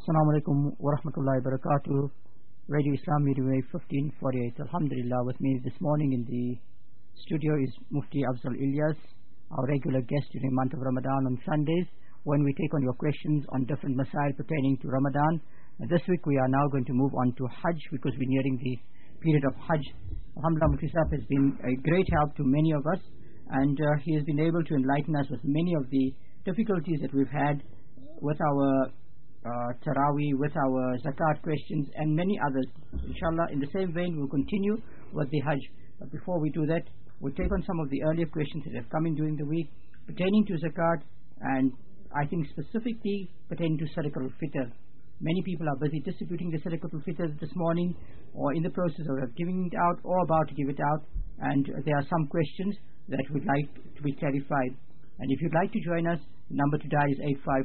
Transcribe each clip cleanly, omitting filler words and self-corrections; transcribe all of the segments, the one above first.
Assalamu alaikum wa rahmatullahi wa barakatuh. Radio Islam Media Wave 1548. Alhamdulillah, with me this morning in the studio is Mufti Afzal Ilyas, our regular guest during the month of Ramadan on Sundays, when we take on your questions on different masail pertaining to Ramadan. And this week we are now going to move on to Hajj, because we're nearing the period of Hajj. Alhamdulillah, Mufti Sahib has been a great help to many of us, and he has been able to enlighten us with many of the difficulties that we've had with our Taraweeh, with our Zakat questions and many others. Inshallah, in the same vein we'll continue with the Hajj. But before we do that, we'll take on some of the earlier questions that have come in during the week pertaining to Zakat, and I think specifically pertaining to Sadaqatul Fitr. Many people are busy distributing the Sadaqatul Fitr this morning, or in the process of giving it out, or about to give it out, and there are some questions that we'd like to be clarified. And if you'd like to join us, the number to dial is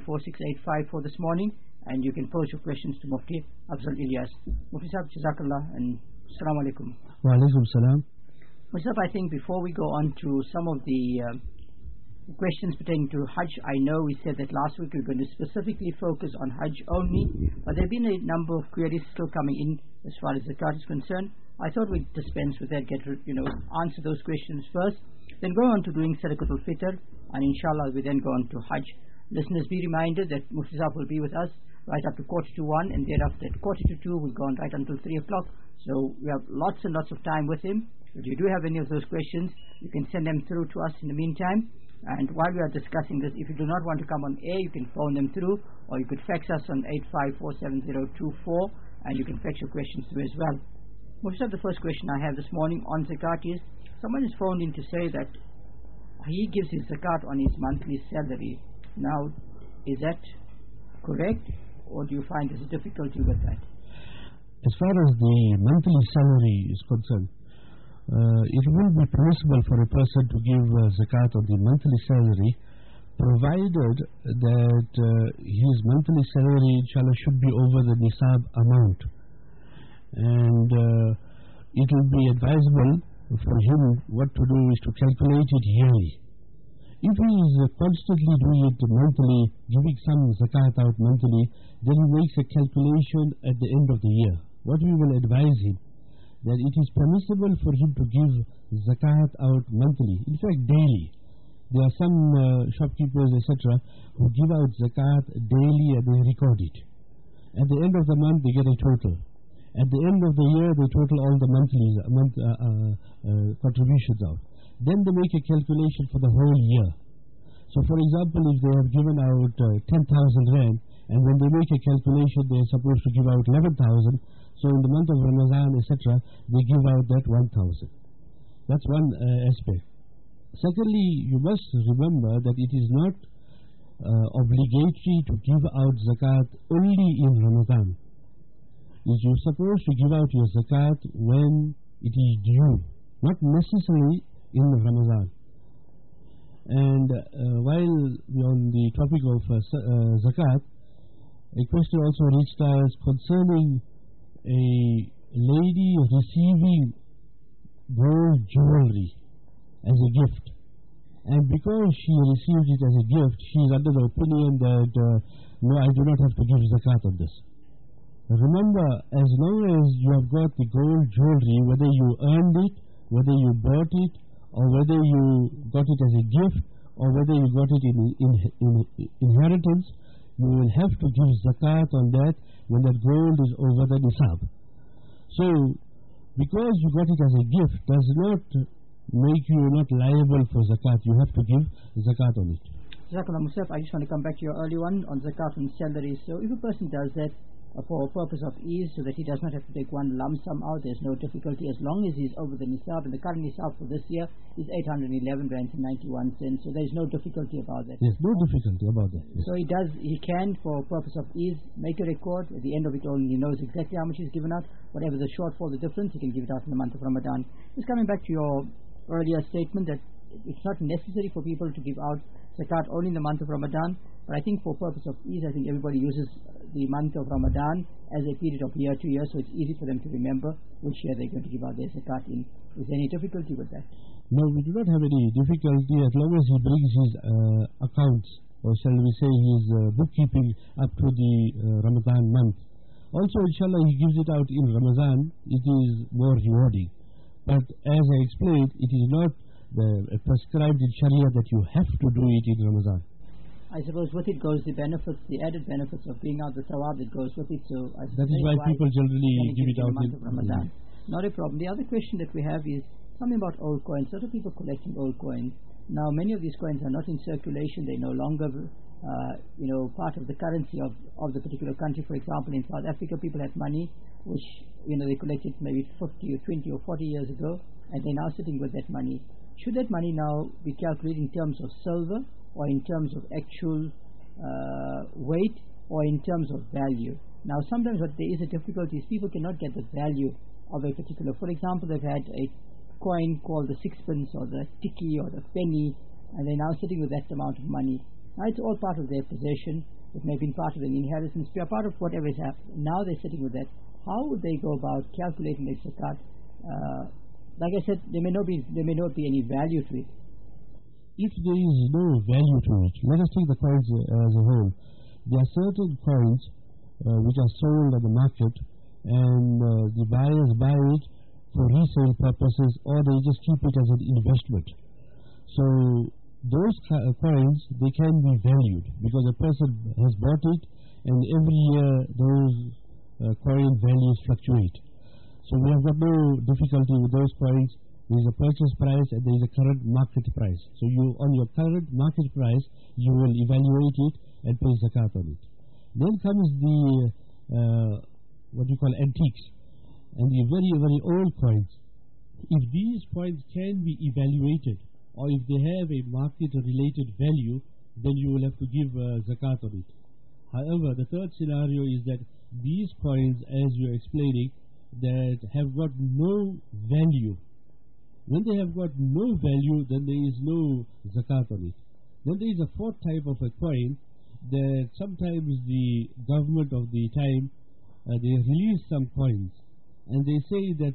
854685 this morning, and you can pose your questions to Mufti Afzal Ilyas. Mufti Sahib, Jazakallah, and Assalamu alaikum. Wa alaikum salam. Mufti Sahib, I think before we go on to some of the questions pertaining to Hajj, I know we said that last week we were going to specifically focus on Hajj only, but there have been a number of queries still coming in as far as Zakat is concerned. I thought we'd dispense with that, answer those questions first, then go on to doing Sadaqatul Fitr, and inshallah we then go on to Hajj. Listeners, be reminded that Mufti Sahib will be with us right up to 1:45, and thereafter at 1:45 we'll go on right until 3 o'clock. So we have lots and lots of time with him. If you do have any of those questions, you can send them through to us in the meantime. And while we are discussing this, if you do not want to come on air, you can phone them through, or you could fax us on 8547024, and you can fax your questions through as well. Most of the first question I have this morning on Zakat is, someone has phoned in to say that he gives his Zakat on his monthly salary. Now, is that correct, or do you find there's a difficulty with that? As far as the monthly salary is concerned, it will be permissible for a person to give Zakat on the monthly salary, provided that his monthly salary, inshallah, should be over the Nisab amount. And it will be advisable for him what to do is to calculate it yearly. If he is constantly doing it monthly, giving some Zakat out monthly, then he makes a calculation at the end of the year. What we will advise him, that it is permissible for him to give Zakat out monthly, in fact daily. There are some shopkeepers, etc., who give out Zakat daily and they record it. At the end of the month they get a total. At the end of the year they total all the monthly contributions out. Then they make a calculation for the whole year. So for example, if they have given out 10,000 rand, and when they make a calculation they are supposed to give out 11,000, so in the month of Ramadan, etc., they give out that 1,000. That's one aspect. Secondly, you must remember that it is not obligatory to give out Zakat only in Ramadan. You're supposed to give out your Zakat when it is due, not necessarily in Ramadan. And while we're on the topic of Zakat, a question also reached us concerning a lady receiving gold jewelry as a gift, and because she received it as a gift, she is under the opinion that no, I do not have to give Zakat on this. Remember, as long as you have got the gold jewelry, whether you earned it, whether you bought it, or whether you got it as a gift, or whether you got it in inheritance, you will have to give Zakat on that when that gold is over the Nisab. So, because you got it as a gift does not make you not liable for Zakat. You have to give Zakat on it. Jazakallah, Musaf, I just want to come back to your early one on Zakat and salary. So if a person does that for a purpose of ease, so that he does not have to take one lump sum out, there's no difficulty as long as he's over the Nisab, and the current Nisab for this year is 811 rands and 91 cents, so there's no difficulty about that. Yes, no difficulty about that. Yes. So he can, for a purpose of ease, make a record. At the end of it all, he knows exactly how much he's given out. Whatever the shortfall, the difference, he can give it out in the month of Ramadan. Just coming back to your earlier statement that it's not necessary for people to give out Zakat only in the month of Ramadan, but I think for purpose of ease, I think everybody uses the month of Ramadan as a period of year to year, so it's easy for them to remember which year they're going to give out their Zakat in. Is there any difficulty with that? No, we do not have any difficulty as long as he brings his accounts or shall we say his bookkeeping up to the Ramadan month. Also, inshallah, he gives it out in Ramadan, it is more rewarding. But as I explained, it is not prescribed in Sharia that you have to do it in Ramadan. I suppose with it goes the benefits, the added benefits of being out, the thawab that goes with it. So that is why people generally give it out in the month of Ramadan. Not a problem. The other question that we have is something about old coins. A lot of people collecting old coins. Now, many of these coins are not in circulation. They're no longer, part of the currency of the particular country. For example, in South Africa, people had money which, they collected maybe 50 or 20 or 40 years ago, and they're now sitting with that money. Should that money now be calculated in terms of silver, or in terms of actual weight, or in terms of value? Now, sometimes what there is a difficulty is people cannot get the value of a particular. For example, they've had a coin called the sixpence or the tikkie or the penny, and they're now sitting with that amount of money. Now, it's all part of their possession. It may have been part of an inheritance, part of whatever has happened. Now they're sitting with that. How would they go about calculating their zakat? Like I said, there may not be any value to it. If there is no value to it, let us take the coins as a whole. There are certain coins which are sold at the market, and the buyers buy it for resale purposes, or they just keep it as an investment. So those coins, they can be valued because a person has bought it, and every year those coin values fluctuate. So we have got no difficulty with those coins. There is a purchase price and there is a current market price. So you, on your current market price, you will evaluate it and pay zakat on it. Then comes the what you call antiques and the very, very old coins. If these coins can be evaluated, or if they have a market-related value, then you will have to give zakat on it. However, the third scenario is that these coins, as you are explaining, that have got no value. When they have got no value, then there is no zakat on it. Then there is a fourth type of a coin that sometimes the government of the time, they release some coins, and they say that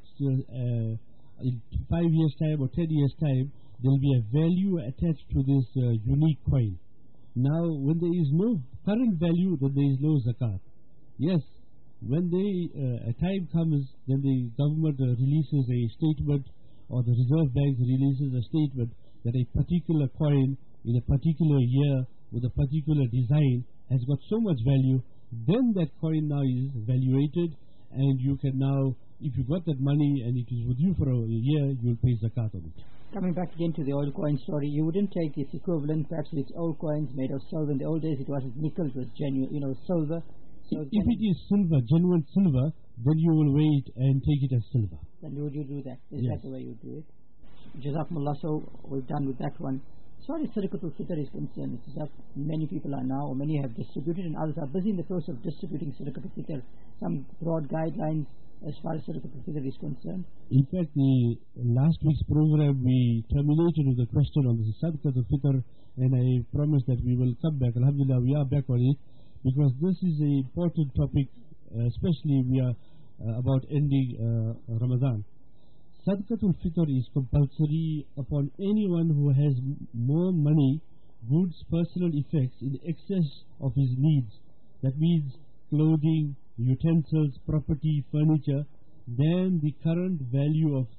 in 5 years' time or 10 years' time, there will be a value attached to this unique coin. Now, when there is no current value, then there is no zakat. Yes, when a time comes, then the government releases a statement, or the Reserve Bank releases a statement that a particular coin in a particular year with a particular design has got so much value, then that coin now is valuated, and you can now, if you got that money and it is with you for a year, you will pay zakat on it. Coming back again to the old coin story, you wouldn't take its equivalent, perhaps it's old coins made of silver. In the old days it wasn't nickel, it was genuine, silver. So if it is silver, genuine silver, then you will wait and take it as silver. Then would you do that? Is yes. that the way you do it? Jazakumullah, so we're done with that one. As far as Sadaqatul Fitr is concerned, it's that many people are now, or many have distributed, and others are busy in the process of distributing Sadaqatul Fitr. Some broad guidelines as far as Sadaqatul Fitr is concerned. In fact, the last week's program, we terminated with a question on the Sadaqatul Fitr, and I promised that we will come back. Alhamdulillah, we are back on it, because this is an important topic, especially we are about ending Ramadan. Sadaqatul Fitr is compulsory upon anyone who has more money, goods, personal effects in excess of his needs. That means clothing, utensils, property, furniture, than the current value of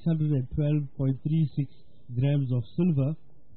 612.36 grams of silver.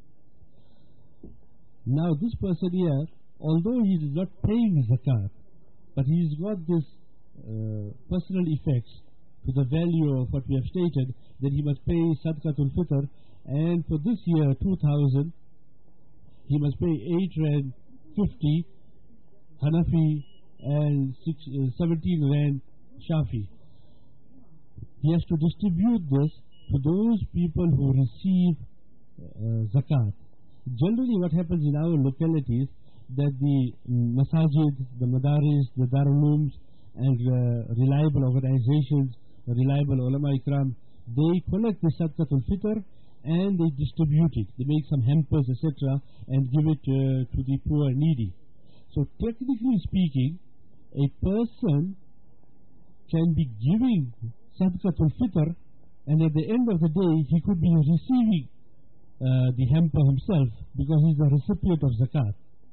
Now this person here, although he is not paying zakat, but he's got this personal effects to the value of what we have stated, that he must pay Sadaqatul Fitr, and for this year 2000 he must pay 8 Rand 50 Hanafi and 17 Rand Shafi. He has to distribute this to those people who receive zakat. Generally what happens in our localities, that the masajid, the madaris, the darulums, and reliable organizations, reliable ulama ikram, they collect the Sadaqatul Fitr and they distribute it. They make some hampers, etc., and give it to the poor and needy. So technically speaking, a person can be giving Sadaqatul Fitr, and at the end of the day he could be receiving the hamper himself, because he is the recipient of zakat.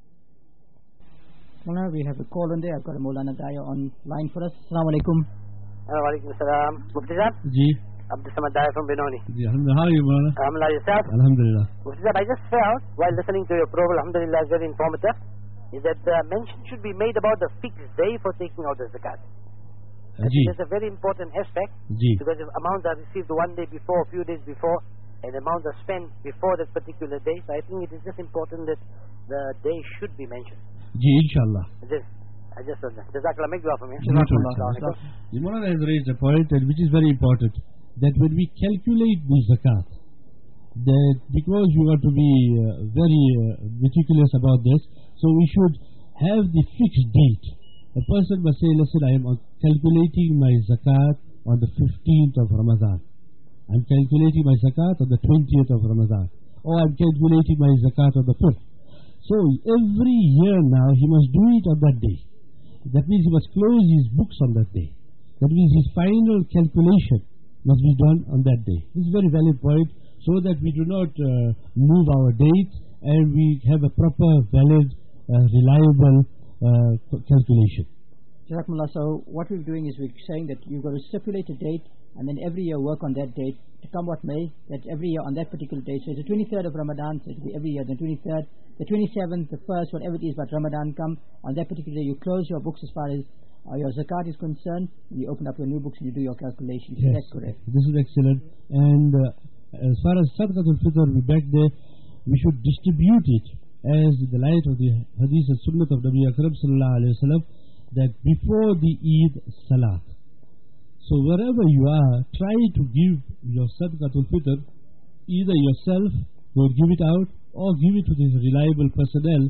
Maulana, we have a call on there. I've got a Maulana Daya on line for us. Assalamu alaikum. Walaikum salam. Mufti Sahab? Ji. Abdul Samad Daya from Benoni. Ji, alhamdulillah. How are you, Maulana? Alhamdulillah, yourself? Alhamdulillah. Mufti Sahab, I just felt, while listening to your program, alhamdulillah, it's very informative, is that mention should be made about the fixed day for taking out the zakat. I think that's a very important aspect, because the amounts are received one day before, a few days before, and the amounts are spent before that particular day. So I think it is just important that the day should be mentioned. Ji, inshallah. I just said that. Jazakallah, make dua for me. The Maulana has raised a point which is very important, that when we calculate the zakat, that because we want to be very meticulous about this, so we should have the fixed date. A person must say, listen, I am calculating my zakat on the 15th of Ramadan. I am calculating my zakat on the 20th of Ramadan. Or I am calculating my zakat on the 5th. So every year now he must do it on that day. That means he must close his books on that day. That means his final calculation must be done on that day. This is a very valid point, so that we do not move our date and we have a proper, valid, reliable calculation. Jazakumullah. So what we're doing is we're saying that you've got to stipulate a date and then every year work on that date to come what may, that every year on that particular day. So it's the 23rd of Ramadan, so it will be every year the 23rd, the 27th, the 1st, whatever it is, but Ramadan come. On that particular day you close your books as far as your zakat is concerned, and you open up your new books and you do your calculations. Yes, that's correct. This is excellent. And as far as Sadaqatul Fitr, back there, we should distribute it as the light of the Hadith and Sunnah of Nabi Akram sallallahu alayhi wa sallam, that before the Eid Salat. So wherever you are, try to give your Sadaqatul Fitr, either yourself, go give it out, or give it to the reliable persons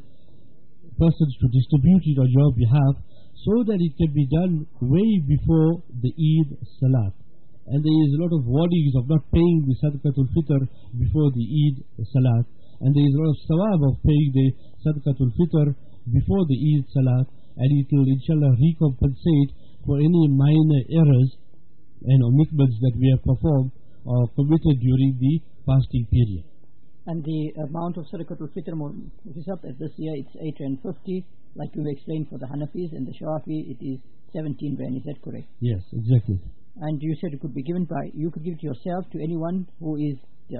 to distribute it on your behalf, so that it can be done way before the Eid Salat. And there is a lot of warnings of not paying the Sadaqatul Fitr before the Eid Salat. And there is a lot of sawab of paying the Sadaqatul Fitr before the Eid Salat, and it will inshallah recompensate for any minor errors and omissions that we have performed or committed during the fasting period. And the amount of Sadaqatul Fitr, which is up at this year, it's 850, like you explained for the Hanafis, and the Shafi it is 17 rand. Is that correct? Yes, exactly. And you said it could be given by, you could give it yourself to anyone who is,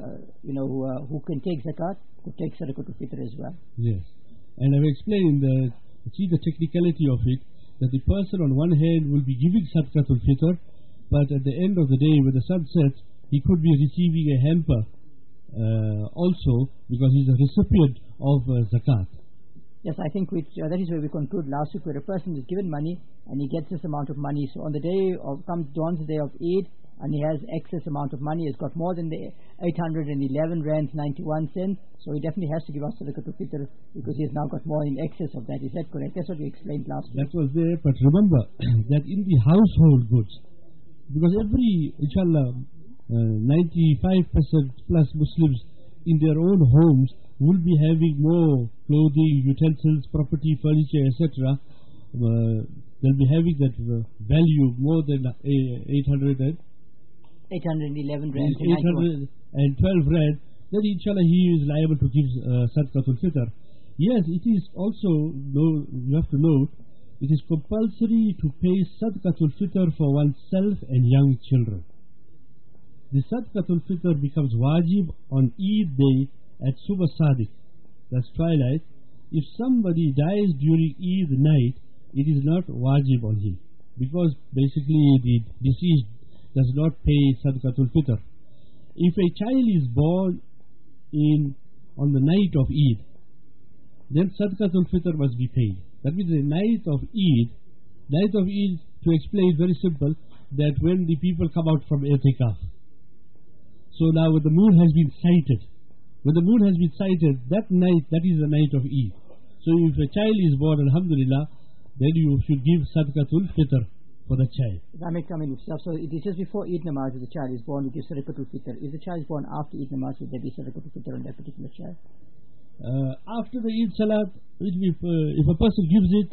who can take zakat, could take Sadaqatul Fitr as well. Yes. And I've explained the technicality of it, that the person on one hand will be giving Sadaqatul Fitr, but at the end of the day, when the sun sets, he could be receiving a hamper also, because he's a recipient of zakat. Yes, I think that is where we conclude last week, where a person is given money and he gets this amount of money. So on the day of, dawns the day of Eid, and he has excess amount of money, he's got more than the 811 rands 91 cents, so he definitely has to give us Sadaqatul Fitr, because he has now got more in excess of that. Is that correct? That's what we explained last week. That was there, but remember that in the household goods, because every, inshallah, 95% plus Muslims in their own homes will be having more clothing, utensils, property, furniture, etc. They'll be having that value more than 811 rand. 812 rand. Then inshallah he is liable to give Sadaqatul Fitr. Yes, it is also, you have to note, it is compulsory to pay Sadaqatul Fitr for oneself and young children. The Sadaqatul Fitr becomes wajib on Eid day at Subh Sadiq, that's twilight. If somebody dies during Eid night, it is not wajib on him, because basically the deceased does not pay Sadaqatul Fitr. If a child is born on the night of Eid, then Sadaqatul Fitr must be paid. That means the night of Eid, to explain, very simple, that when the people come out from I'tikaf. So now when the moon has been sighted, that night, that is the night of Eid. So if a child is born, alhamdulillah, then you should give Sadaqatul Fitr for the child. That may come in. So it is just before Eid Namaz, if the child is born, we give Sadaqatul Fitr. If the child is born after Eid Namaz, would there be Sadaqatul Fitr on that particular child? After the Eid Salat, if a person gives it,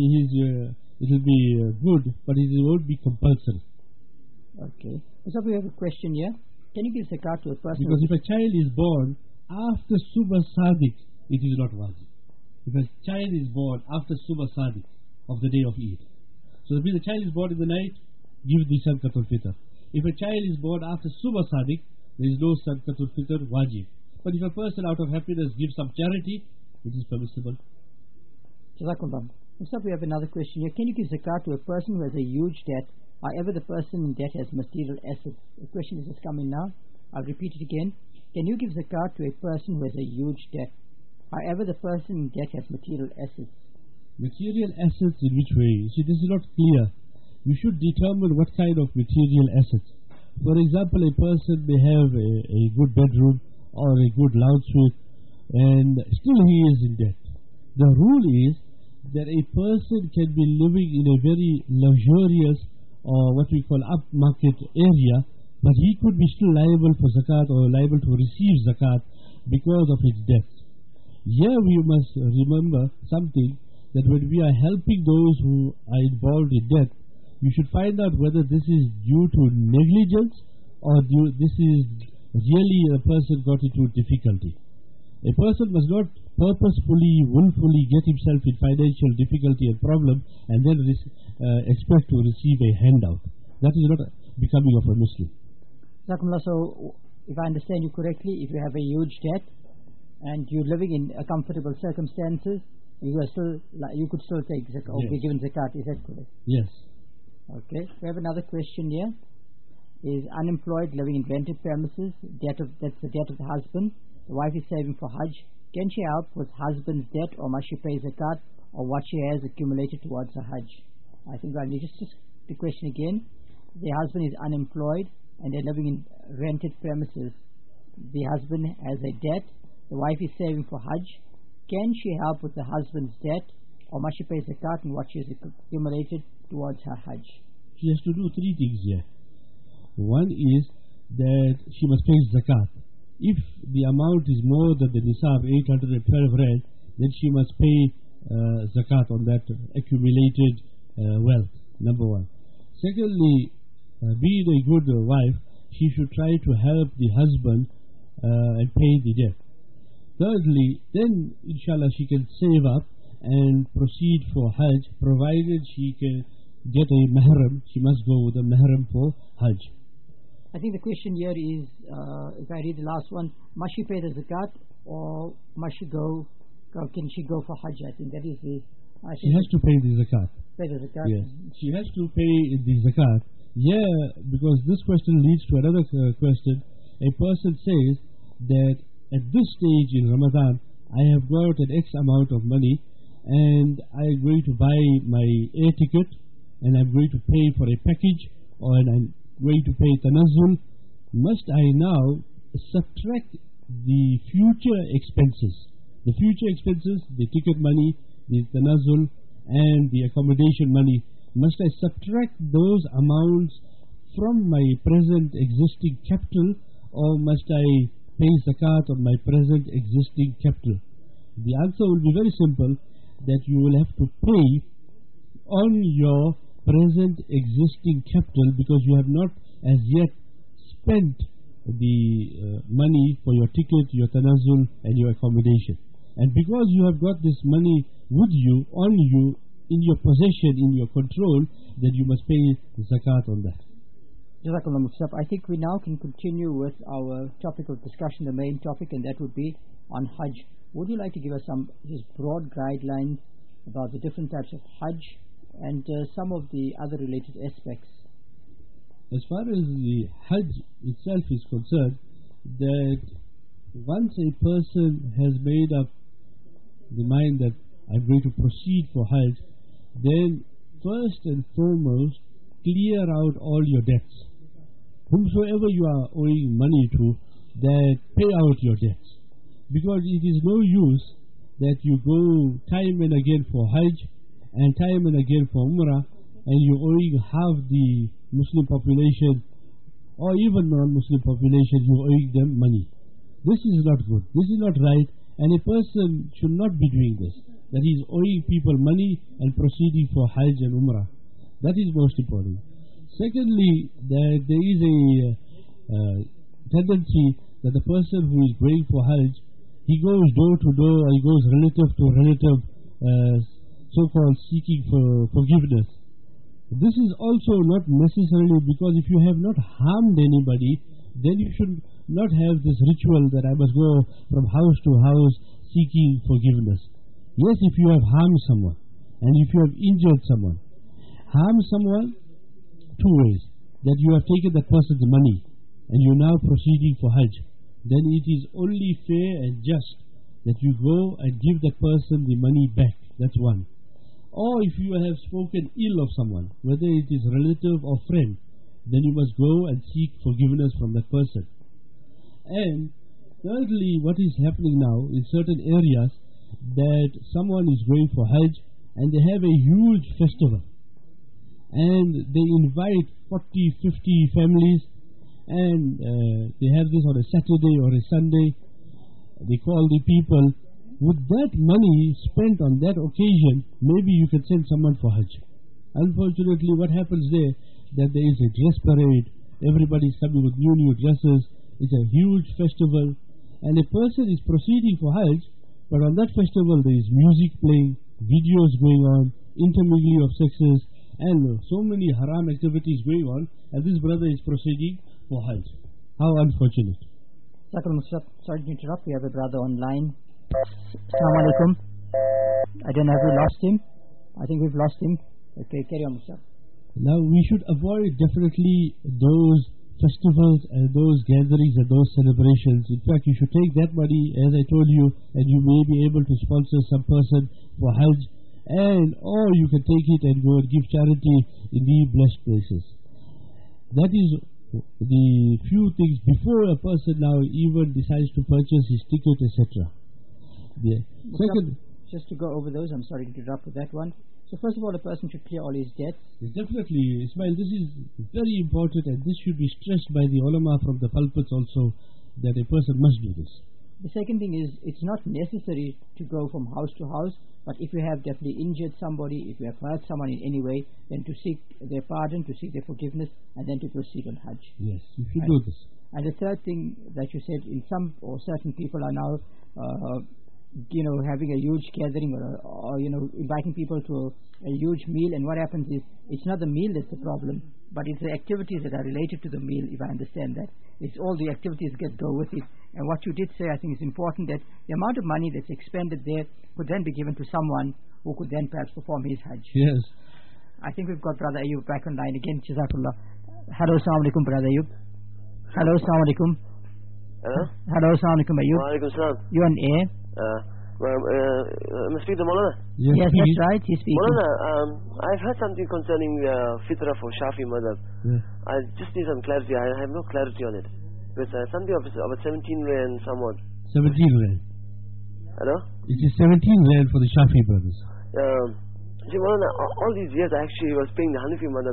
it will be good, but it won't be compulsory. Okay. So we have a question here. Can you give zakat to a person? Because if a child is born after Subh Sadiq, it is not wajib. If a child is born after Subha Sadiq of the day of Eid, so if the child is born in the night, give the Sadaqatul Fitr. If a child is born after Subha Sadiq, there is no Sadaqatul Fitr wajib. But if a person out of happiness gives some charity, it is permissible. Jazakumullah. Next up we have another question here. Can you give zakat to a person who has a huge debt, however the person in debt has material assets? The question is just coming now. I'll repeat it again. Can you give zakat to a person who has a huge debt, however the person in debt has material assets? Material assets in which way? See, this is not clear. You should determine what kind of material assets. For example, a person may have a good bedroom or a good lounge suite, and still he is in debt. The rule is that a person can be living in a very luxurious or what we call upmarket area, but he could be still liable for zakat or liable to receive zakat because of his debts. Here we must remember something, that when we are helping those who are involved in debt, you should find out whether this is due to negligence or this is really a person got into difficulty. A person must not purposefully, willfully get himself in financial difficulty and problem and then expect to receive a handout. That is not becoming of a Muslim. So, if I understand you correctly, if you have a huge debt and you're living in comfortable circumstances, you could still take zakat or be given zakat. Is that correct? Yes. Okay. We have another question here. Is unemployed, living in rented premises, that's the debt of the husband. The wife is saving for Hajj. Can she help with husband's debt, or must she pay zakat or what she has accumulated towards the Hajj? I think I'll just the question again. The husband is unemployed and they're living in rented premises. The husband has a debt. The wife is saving for Hajj. Can she help with the husband's debt, or must she pay zakat and what she has accumulated towards her Hajj? She has to do three things here. One is that she must pay zakat. If the amount is more than the nisab, 812 rand, then she must pay zakat on that accumulated wealth, number one. Secondly, being a good wife, she should try to help the husband and pay the debt. Thirdly, then inshallah she can save up and proceed for Hajj, provided she can get a mahram. She must go with a mahram for Hajj. I think the question here is, if I read the last one, must she pay the zakat or can she go for Hajj? I think that is the... She has to pay the zakat. Pay the zakat? Yes. She has to pay the zakat. Yeah, because this question leads to another question. A person says that at this stage in Ramadan, I have got an X amount of money and I am going to buy my air ticket and I'm going to pay for a package and I'm going to pay tanazzul. Must I now subtract the future expenses? The future expenses, the ticket money, the tanazzul and the accommodation money, must I subtract those amounts from my present existing capital, or must I pay zakat on my present existing capital? The answer will be very simple, that you will have to pay on your present existing capital, because you have not as yet spent the money for your ticket, your tanazzul and your accommodation. And because you have got this money with you, on you, in your possession, in your control, then you must pay zakat on that. Jazakallah Mufsab. I think we now can continue with our topic of discussion, the main topic, and that would be on Hajj. Would you like to give us some just broad guidelines about the different types of Hajj and some of the other related aspects? As far as the Hajj itself is concerned, that once a person has made up the mind that I'm going to proceed for Hajj, then first and foremost, clear out all your debts. Whomsoever you are owing money to, that pay out your debts. Because it is no use that you go time and again for Hajj and time and again for Umrah, and you're owing half the Muslim population or even non-Muslim population, you're owing them money. This is not good. This is not right, and a person should not be doing this, that he is owing people money and proceeding for Hajj and Umrah. That is most important. Secondly, that there is a tendency that the person who is going for Hajj, he goes door to door, or he goes relative to relative, so-called seeking for forgiveness. This is also not necessarily, because if you have not harmed anybody, then you should not have this ritual that I must go from house to house seeking forgiveness. Yes, if you have harmed someone, and if you have injured someone. Harm someone two ways: that you have taken that person's money and you're now proceeding for Hajj. Then it is only fair and just that you go and give that person the money back. That's one. Or if you have spoken ill of someone, whether it is relative or friend, then you must go and seek forgiveness from that person. And thirdly, what is happening now in certain areas, that someone is going for Hajj and they have a huge festival, and they invite 40, 50 families, and they have this on a Saturday or a Sunday. They call the people. With that money spent on that occasion, maybe you can send someone for Hajj. Unfortunately, what happens there, that there is a dress parade, everybody's coming with new dresses, it's a huge festival, and a person is proceeding for Hajj, but on that festival there is music playing, videos going on, intermingling of sexes, and so many haram activities going on, and this brother is proceeding for Hajj. How unfortunate. Sorry to interrupt, we have a brother online. Assalamu alaikum. I don't know if we lost him. I think we've lost him. Okay, carry on, Musab. Now we should avoid definitely those festivals and those gatherings and those celebrations. In fact, you should take that money, as I told you, and you may be able to sponsor some person for Hajj, and or you can take it and go and give charity in the blessed places. That is the few things before a person now even decides to purchase his ticket, etc. Second, just to go over those, I'm sorry to interrupt with that one. So first of all, a person should clear all his debts. Yes, definitely, Ismail, this is very important, and this should be stressed by the ulama from the pulpits also, that a person must do this. The second thing is, it's not necessary to go from house to house, but if you have definitely injured somebody, if you have hurt someone in any way, then to seek their pardon, to seek their forgiveness, and then to proceed on Hajj. Yes, you should do this. And the third thing that you said, in some or certain people are now having a huge gathering or inviting people to a huge meal, and what happens is, it's not the meal that's the problem, but it's the activities that are related to the meal, if I understand that. It's all the activities that go with it. And what you did say, I think is important, that the amount of money that's expended there could then be given to someone who could then perhaps perform his Hajj. Yes. I think we've got Brother Ayub back on line again. Jazakallah. Hello, assalamu alaikum, Brother Ayub. Hello, assalamu alaikum. Hello? Hello, assalamu alaikum, Ayub. Wa alaikum salam. You're on air. I'm speaking to Maulana. Yes, that's right, he's speaking. Maulana, I've heard something concerning Fitra for Shafi Madhab. Yeah. I just need some clarity. I have no clarity on it. It's something of about 17 rand somewhat. 17 rand. Hello? It is 17 rand for the Shafi brothers. See, Maulana, all these years I actually was paying the Hanafi Madhab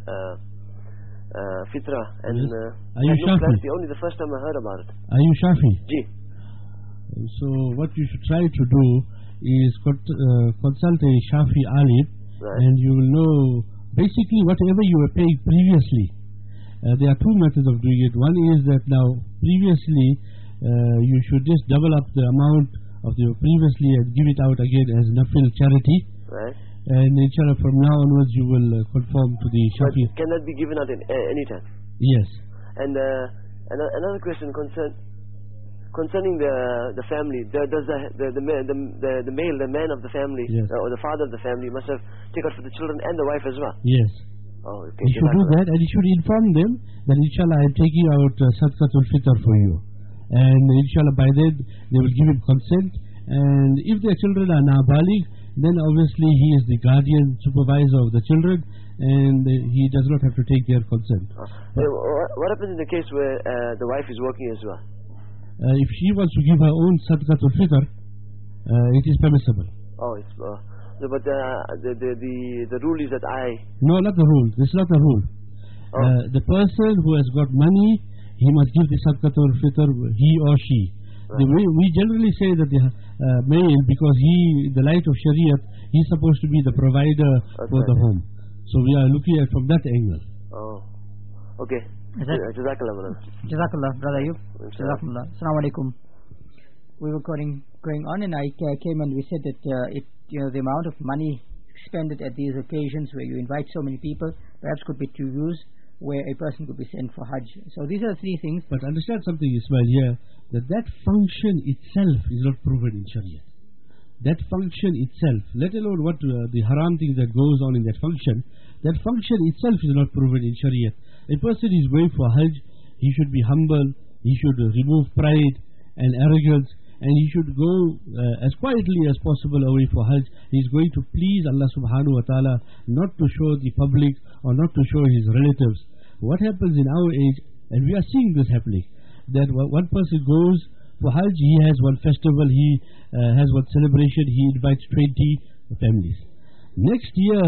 Fitra. And are you no Shafi? clarity. Only the first time I heard about it. Are you Shafi? Ji. So what you should try to do is consult a Shafi alim, right, and you will know basically whatever you were paying previously. There are two methods of doing it. One is that now previously you should just double up the amount of the previously and give it out again as nafil charity. Right. And inshallah from now onwards you will conform to the Shafi. But can that be given out at any time? Yes. And another question concerning the family, does the male, the man of the family, yes, or the father of the family must have take out for the children and the wife as well? Yes. Oh, okay. He should do that, and he should inform them that inshallah I am taking out Sadaqatul Fitr for you, and inshallah by then they will give him consent. And if their children are nabaligh, then obviously he is the guardian, supervisor of the children, and he does not have to take their consent. What happens in the case where the wife is working as well? If she wants to give her own Sadaqatul Fitr, it is permissible. Oh, it's but the rule is that No, not the rule. This is not the rule. Oh. The person who has got money, he must give the Sadaqatul Fitr, he or she. Right. We generally say that the male, because he, in the light of Shariat, he's supposed to be the provider for the home. So we are looking at from that angle. Oh, okay. Jazakallah, Brother Ayub. Jazakallah. Assalamu alaikum. we were going on, and I came and we said that the amount of money expended at these occasions where you invite so many people perhaps could be to use where a person could be sent for Hajj. So these are the three things. But understand something, Ismail, here, that function itself is not proven in Sharia. That function itself, let alone what the haram thing that goes on in that function itself is not proven in Sharia. A person is going for Hajj, he should be humble, he should remove pride and arrogance, and he should go as quietly as possible away for Hajj. He is going to please Allah subhanahu wa ta'ala, not to show the public or not to show his relatives. What happens in our age, and we are seeing this happening, that one person goes for Hajj, he has one festival, he has one celebration, he invites 20 families. Next year,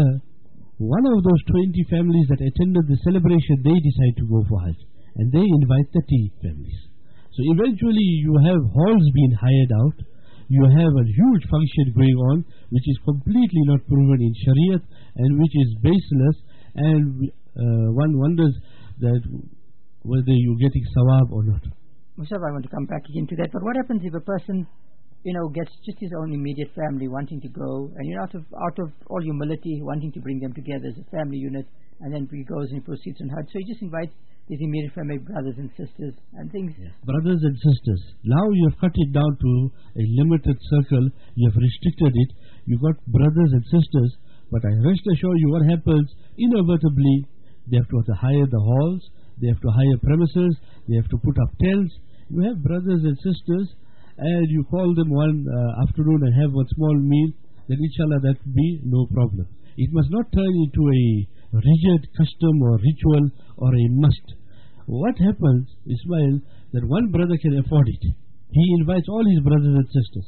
one of those 20 families that attended the celebration, they decide to go for Hajj, and they invite 30 families. So eventually you have halls being hired out, you have a huge function going on which is completely not proven in Shariat and which is baseless, and one wonders that whether you're getting sawab or not. Musab, I want to come back again to that, but what happens if a person gets just his own immediate family wanting to go, and out of all humility wanting to bring them together as a family unit, and then he goes and he proceeds on Hajj, so he just invites his immediate family, brothers and sisters and things. Yes. Brothers and sisters. Now you have cut it down to a limited circle, you have restricted it, you got brothers and sisters, but I rest assure you what happens, inevitably, they have to hire the halls, they have to hire premises, they have to put up tents. You have brothers and sisters, and you call them one afternoon and have one small meal, then inshallah that will be no problem. It must not turn into a rigid custom or ritual or a must. What happens, Ismail, that one brother can afford it. He invites all his brothers and sisters.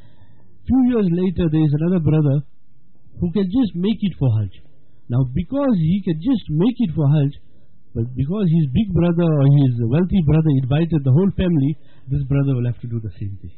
Few years later, there is another brother who can just make it for Hajj. Now, because he can just make it for Hajj, but because his big brother or his wealthy brother invited the whole family, this brother will have to do the same thing.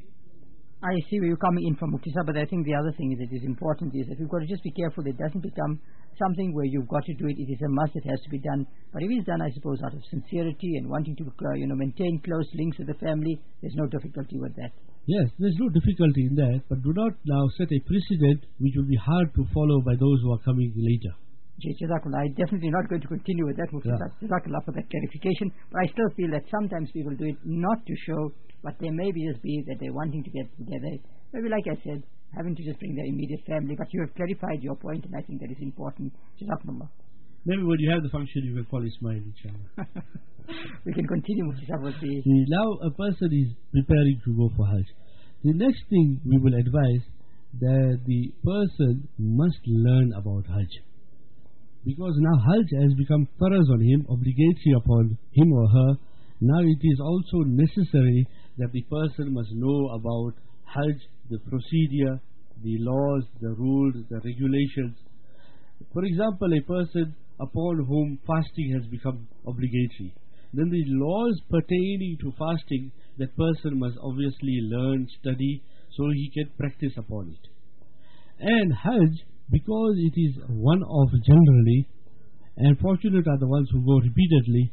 I see where you're coming in from, Mufti Sahib, but I think the other thing that is important is that we've got to just be careful that it doesn't become something where you've got to do it. It is a must, it has to be done. But if it's done, I suppose, out of sincerity and wanting to maintain close links with the family, there's no difficulty with that. Yes, there's no difficulty in that, but do not now set a precedent which will be hard to follow by those who are coming later. Jazakallah. I'm definitely not going to continue with that, Mufti Sahib. Jazakallah for that clarification. But I still feel that sometimes people do it not to show, but there may just be that they're wanting to get together. Maybe, like I said, having to just bring their immediate family. But you have clarified your point, and I think that is important. Jazakallah. Maybe when you have the function, you can call Ismail, inshallah. We can continue, Mufti Sahib, with the... Now a person is preparing to go for Hajj. The next thing we will advise that the person must learn about Hajj. Because now Hajj has become faraz on him, obligatory upon him or her. Now it is also necessary that the person must know about Hajj, the procedure, the laws, the rules, the regulations. For example, a person upon whom fasting has become obligatory, then the laws pertaining to fasting, that person must obviously learn, study, so he can practice upon it. And Hajj, because it is one-off generally, and fortunate are the ones who go repeatedly.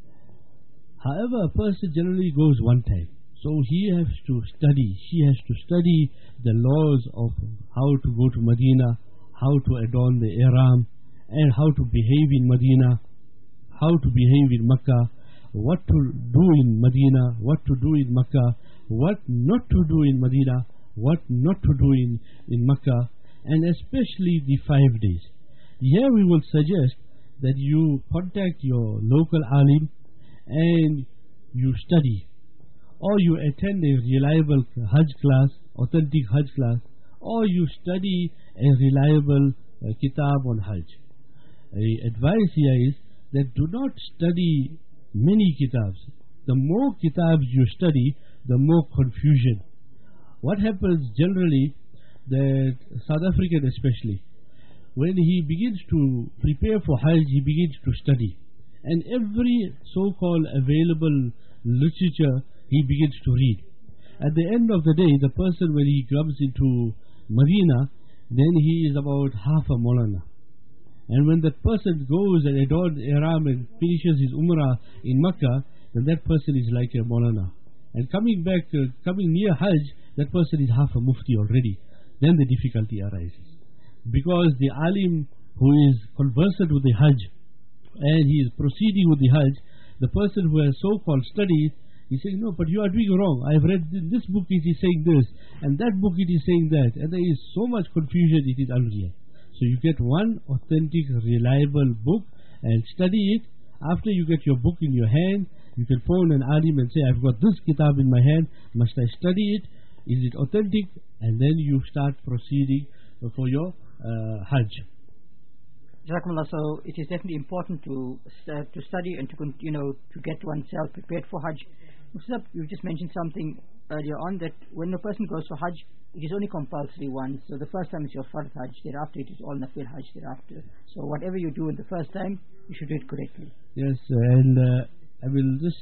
However, a person generally goes one time, so he has to study. She has to study the laws of how to go to Medina, how to adorn the ihram, and how to behave in Medina, how to behave in Makkah, what to do in Medina, what to do in Makkah, what not to do in Medina, what not to do in Makkah, and especially the 5 days. Here we will suggest that you contact your local alim and you study, or you attend a reliable Hajj class, authentic Hajj class, or you study a reliable kitab on Hajj. Advice here is that do not study many kitabs. The more kitabs you study, the more confusion. What happens generally, that South African especially, when he begins to prepare for Hajj, he begins to study, and every so-called available literature he begins to read. At the end of the day, the person, when he comes into Medina, then he is about half a Maulana. And when that person goes and adorns ihram and finishes his umrah in Makkah, then that person is like a Maulana. And coming back, coming near Hajj, that person is half a mufti already. Then the difficulty arises. Because the alim who is conversant with the Hajj, and he is proceeding with the Hajj, the person who has so-called studied, he's saying, no, but you are doing wrong. I've read this book, it is saying this, and that book, it is saying that. And there is so much confusion, it is unreal. So you get one authentic, reliable book and study it. After you get your book in your hand, you can phone an alim and say, I've got this kitab in my hand, must I study it? Is it authentic? And then you start proceeding for your Hajj. So it is definitely important to study and to get oneself prepared for Hajj. You just mentioned something earlier on, that when a person goes for Hajj, it is only compulsory once. So the first time is your Fard Hajj, thereafter it is all Nafil Hajj thereafter. So whatever you do in the first time, you should do it correctly. Yes, and I will just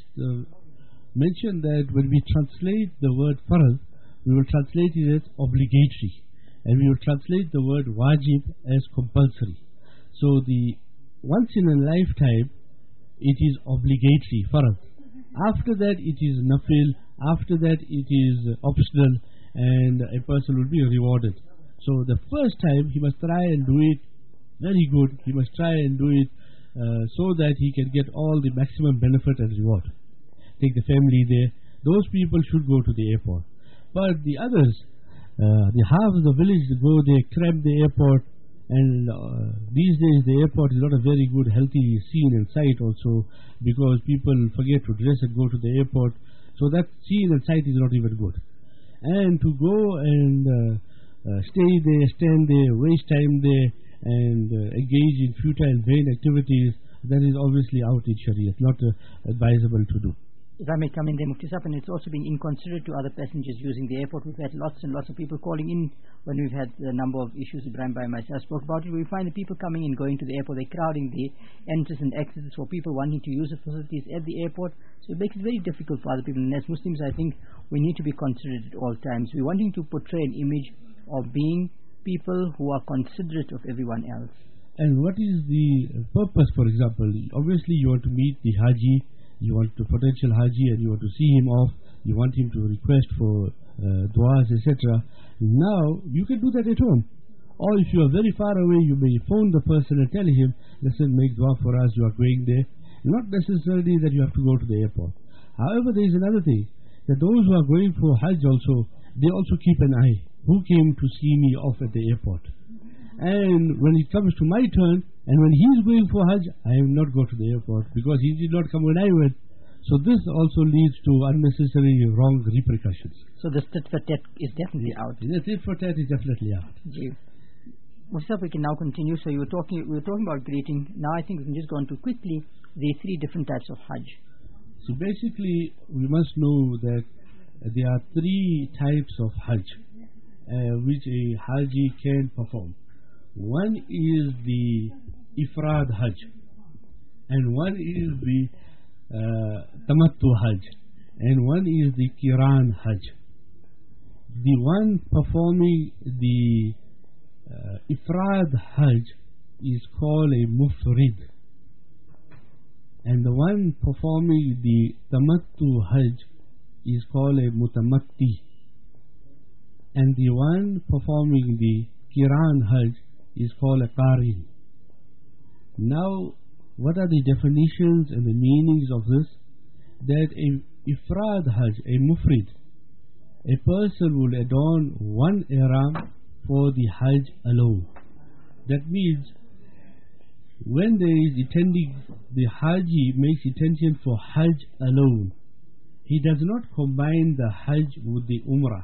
mention that when we translate the word Fard, we will translate it as obligatory, and we will translate the word Wajib as compulsory. So the once in a lifetime, it is obligatory, Fard. After that, it is Nafil. After that, it is optional, and a person will be rewarded. So the first time, he must try and do it very good. He must try and do it so that he can get all the maximum benefit and reward. Take the family there. Those people should go to the airport. But the others, the half of the village go there, cram the airport, and these days the airport is not a very good, healthy scene and sight also, because people forget to dress and go to the airport. So that scene and sight is not even good. And to go and stay there, stand there, waste time there, and engage in futile, vain activities, that is obviously out in Sharia. It's not advisable to do. If I may come in there, Mufti Sahib, and it's also being inconsiderate to other passengers using the airport. We've had lots and lots of people calling in when we've had a number of issues. Ibrahim Bhai and myself spoke about it. We find the people coming in, going to the airport, they're crowding the entrances and exits for people wanting to use the facilities at the airport. So it makes it very difficult for other people. And as Muslims, I think we need to be considerate at all times. We're wanting to portray an image of being people who are considerate of everyone else. And what is the purpose, for example? Obviously, you want to meet the Haji, you want the potential Haji, and you want to see him off, you want him to request for du'as, etc. Now, you can do that at home. Or if you are very far away, you may phone the person and tell him, listen, make dua for us, you are going there. Not necessarily that you have to go to the airport. However, there is another thing, that those who are going for Hajj also, they also keep an eye. Who came to see me off at the airport? And when it comes to my turn, and when he is going for Hajj, I will not go to the airport because he did not come when I went. So this also leads to unnecessary wrong repercussions. So the tit for tat is definitely out. The tit for tat is definitely out. Mustafa, we can now continue. So we were talking about greeting. Now I think we can just go on to quickly the three different types of Hajj. So basically, we must know that there are three types of Hajj which a Haji can perform. One is the Ifrad Hajj, and one is the Tamattu Hajj, and one is the Qiran Hajj. The one performing the Ifrad Hajj is called a Mufrid, and the one performing the Tamattu Hajj is called a Mutamatti, and the one performing the Qiran Hajj is called a Qarin. Now, what are the definitions and the meanings of this? That a Ifrad Hajj, a Mufrid, a person will adorn one ihram for the Hajj alone. That means when there is intending, the Haji makes intention for Hajj alone. He does not combine the Hajj with the Umrah.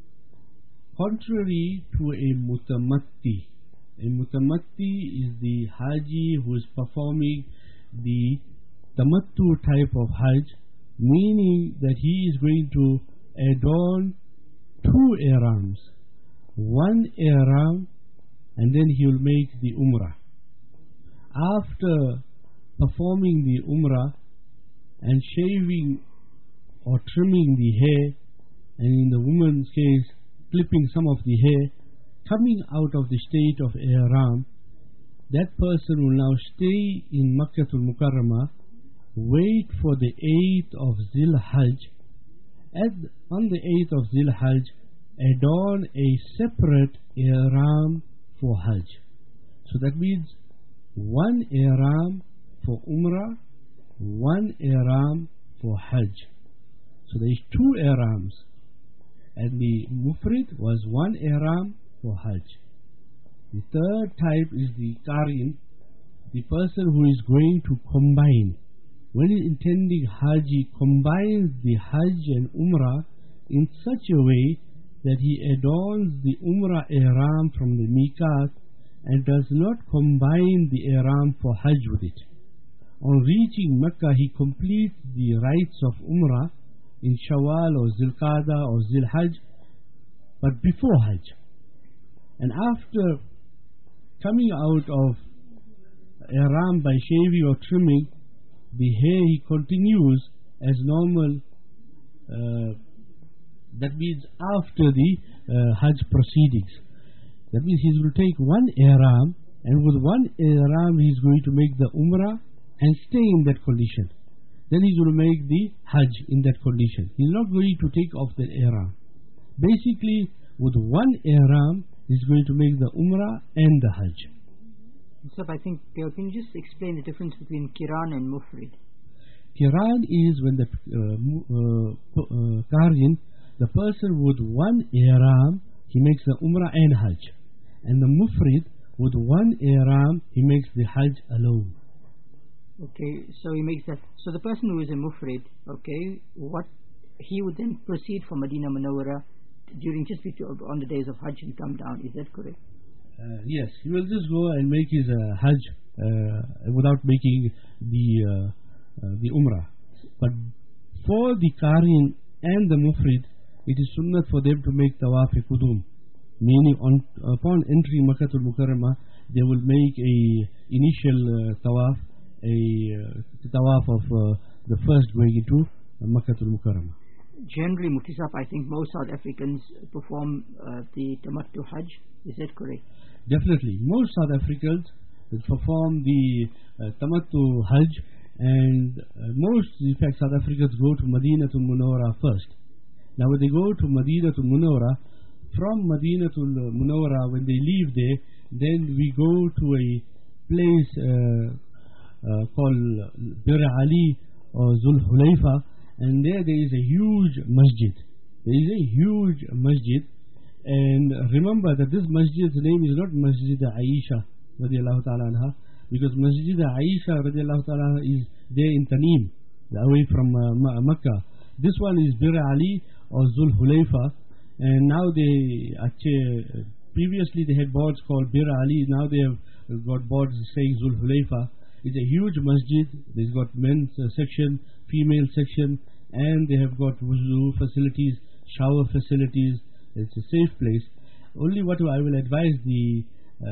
Contrary to a Mutamatti. A Mutamatti is the Haji who is performing the Tamattu type of Hajj, meaning that he is going to adorn two ihrams. One ihram, and then he will make the Umrah. After performing the Umrah and shaving or trimming the hair, and in the woman's case, clipping some of the hair, coming out of the state of ihram, that person will now stay in Makkatul Mukarramah, wait for the 8th of Zil Hajj, on the 8th of Zil Hajj, adorn a separate ihram for Hajj. So that means one ihram for Umrah, one ihram for Hajj. So there is two ihrams, and the Mufrid was one ihram for Hajj. The third type is the Qarin, the person who is going to combine. When he is intending Hajj, he combines the Hajj and Umrah in such a way that he adorns the Umrah ihram from the Miqat and does not combine the ihram for Hajj with it. On reaching Mecca, he completes the rites of Umrah in Shawwal or Zilqa'dah or Zil Hajj, but before Hajj. And after coming out of ihram by shaving or trimming the hair, he continues as normal. That means after the Hajj proceedings. That means he will take one ihram, and with one ihram he is going to make the Umrah and stay in that condition. Then he is going to make the Hajj in that condition. He is not going to take off the ihram. Basically, with one ihram, he is going to make the Umrah and the Hajj. So I think, can you just explain the difference between Qiran and Mufrid? Qiran is when the Qarin, the person with one ihram, he makes the Umrah and Hajj. And the Mufrid, with one ihram, he makes the Hajj alone. Okay, so he makes that. So the person who is a Mufrid, okay, he would then proceed from Medina Munawwara during just on the days of Hajj and come down. Is that correct? Yes, he will just go and make his Hajj without making the Umrah. But for the Qarin and the Mufrid, it is sunnah for them to make Tawaf-e-Qudum, meaning upon entering Makkatul Mukarramah, they will make a initial Tawaf, a Tawaf of the first going into Makkatul Mukarramah. Generally, Mufti Sahib, I think most South Africans perform the Tamattu Hajj. Is that correct? Definitely. Most South Africans perform the Tamattu Hajj, and most, in fact, South Africans go to Madinatul Munawwara first. Now when they go to Madinatul Munawwara, from Madinatul Munawwara, when they leave there, then we go to a place called Bir Ali or Zul Hulayfa, and there is a huge masjid. There is a huge masjid, and remember that this masjid's name is not Masjid Aisha radiallahu ta'ala anha, because Masjid Aisha radiallahu ta'ala is there in Tanim, away from Makkah. This one is Bir Ali or Zul Hulayfa, and now they actually, previously they had boards called Bir Ali, now they have got boards saying Zul Hulayfa. It's a huge masjid. They've got men's section, female section, and they have got wuzu facilities, shower facilities. It's a safe place. Only what I will advise the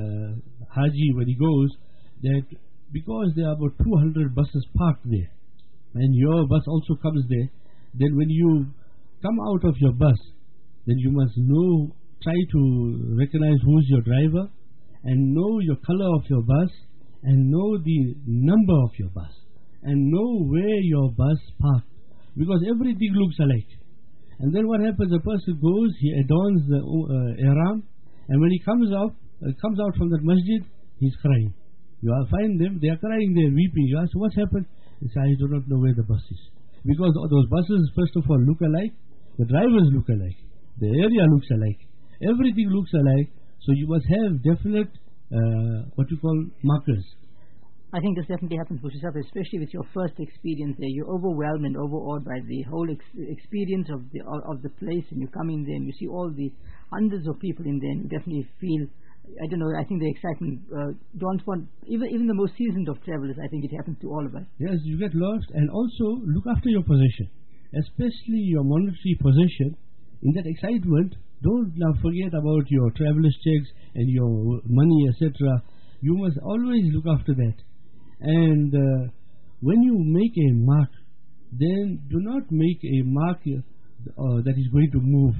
Haji when he goes, that because there are about 200 buses parked there, and your bus also comes there, then when you come out of your bus, then you must know, try to recognize who's your driver, and know your color of your bus, and know the number of your bus, and know where your bus parked, because everything looks alike. And then what happens, a person goes, he adorns the ihram, and when he comes out from that masjid, he's crying. You find them, they are crying, they are weeping. You ask, what's happened? He says, I do not know where the bus is. Because those buses, first of all, look alike, the drivers look alike, the area looks alike, everything looks alike, so you must have definite what you call markers. I think this definitely happens, especially with your first experience there. You're overwhelmed and overawed by the whole experience of the place, and you come in there and you see all the hundreds of people in there, and you definitely feel, I don't know, I think the excitement dawns upon even the most seasoned of travelers. I think it happens to all of us. Yes, you get lost, and also look after your possession, especially your monetary possession. In that excitement, don't now forget about your traveler's checks and your money, etc. You must always look after that. And when you make a mark, then do not make a mark that is going to move.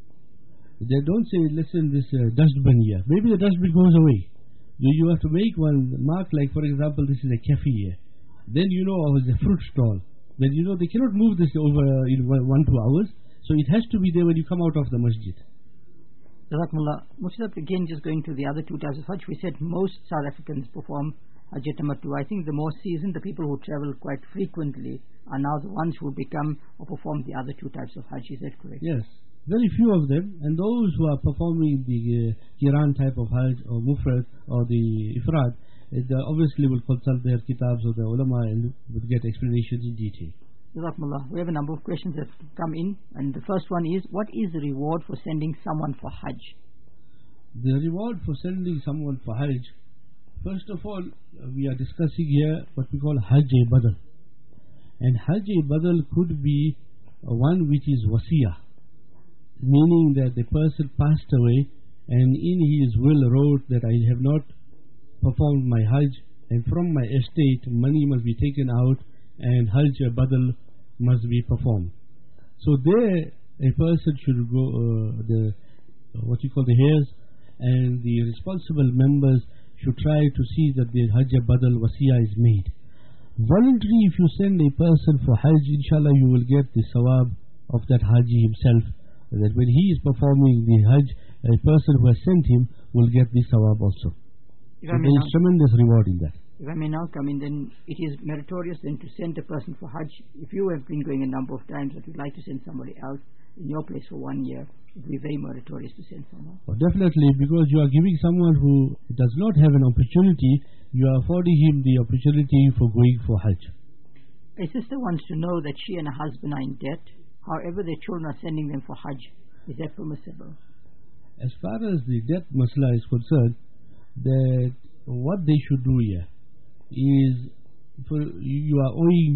They don't say, listen, this dustbin here. Maybe the dustbin goes away. You have to make one mark, like for example, this is a cafe here. Then you know, it's a fruit stall. Then you know they cannot move this over in 1-2 hours. So it has to be there when you come out of the masjid. Jazakumullah. Mufti, again, just going to the other two types of Hajj, we said most South Africans perform Hajj Tamattu. I think the more seasoned, the people who travel quite frequently, are now the ones who become or perform the other two types of Hajj. Is that correct? Yes. Very few of them, and those who are performing the Qiran type of Hajj or Mufrad or the Ifrad, they obviously will consult their kitabs or the ulama and will get explanations in detail. Jazakumullah. We have a number of questions that come in, and the first one is, what is the reward for sending someone for Hajj? The reward for sending someone for Hajj, first of all, we are discussing here what we call Hajj-e-Badal. And Hajj-e-Badal could be one which is wasiyah, meaning that the person passed away and in his will wrote that I have not performed my Hajj, and from my estate money must be taken out and Hajj-e-Badal must be performed. So there a person should go, what you call the heirs and the responsible members should try to see that the Hajj-e-Badal wasiyah is made. Voluntary, if you send a person for Hajj, inshallah you will get the sawab of that Haji himself, that when he is performing the Hajj, a person who has sent him will get the sawab also. So there is tremendous reward in that. If I may now come in, then it is meritorious then to send a person for Hajj. If you have been going a number of times, but you'd like to send somebody else in your place for 1 year, it would be very meritorious to send someone. Oh, definitely, because you are giving someone who does not have an opportunity, you are affording him the opportunity for going for Hajj. A sister wants to know that she and her husband are in debt. However, their children are sending them for Hajj. Is that permissible? As far as the debt masla is concerned, that what they should do here is, for you are owing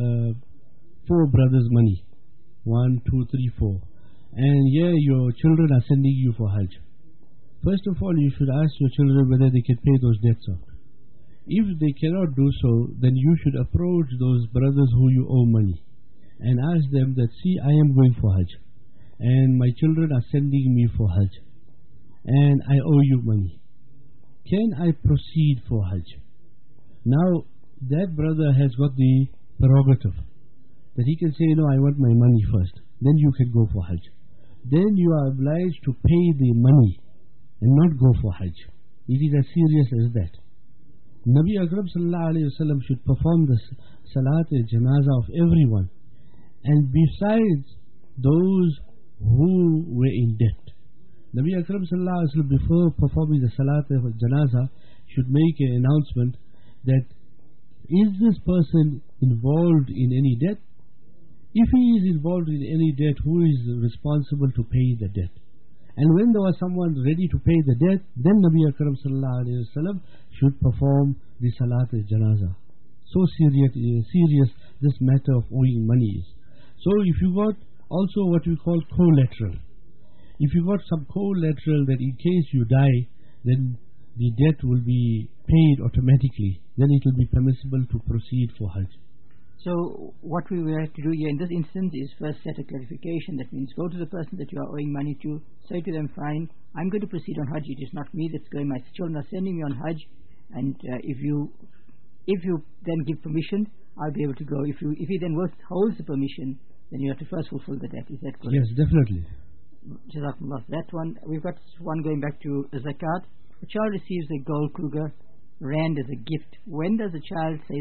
4 brothers money, 1, 2, 3, 4, and here your children are sending you for Hajj. First of all, you should ask your children whether they can pay those debts off. If they cannot do so, then you should approach those brothers who you owe money and ask them that, see, I am going for Hajj and my children are sending me for Hajj and I owe you money. Can I proceed for Hajj? Now, that brother has got the prerogative that he can say, no, I want my money first, then you can go for Hajj. Then you are obliged to pay the money and not go for Hajj. It is as serious as that. Nabi Akram sallallahu alayhi wa sallam should perform the salat al-janazah of everyone, and besides those who were in debt. Nabi Akram sallallahu alayhi wa sallam, before performing the salat al-janazah, should make an announcement that, is this person involved in any debt? If he is involved in any debt, who is responsible to pay the debt? And when there was someone ready to pay the debt, then Nabi Akram sallallahu alayhi wa sallam should perform the salat al-janazah. So serious this matter of owing money is. So if you got also what we call collateral, if you got some collateral that in case you die, then the debt will be paid automatically, then it will be permissible to proceed for Hajj. So what we will have to do here in this instance is first set a clarification. That means go to the person that you are owing money to, say to them, fine, I'm going to proceed on Hajj, it is not me that's going, my children are sending me on Hajj, and if you then give permission, I'll be able to go. If he then holds the permission, then you have to first fulfill the debt. Is that correct? Yes, definitely. Jazakumullah. That one, we've got one going back to zakat. A child receives a gold Kruger rand as a gift. When does a child pay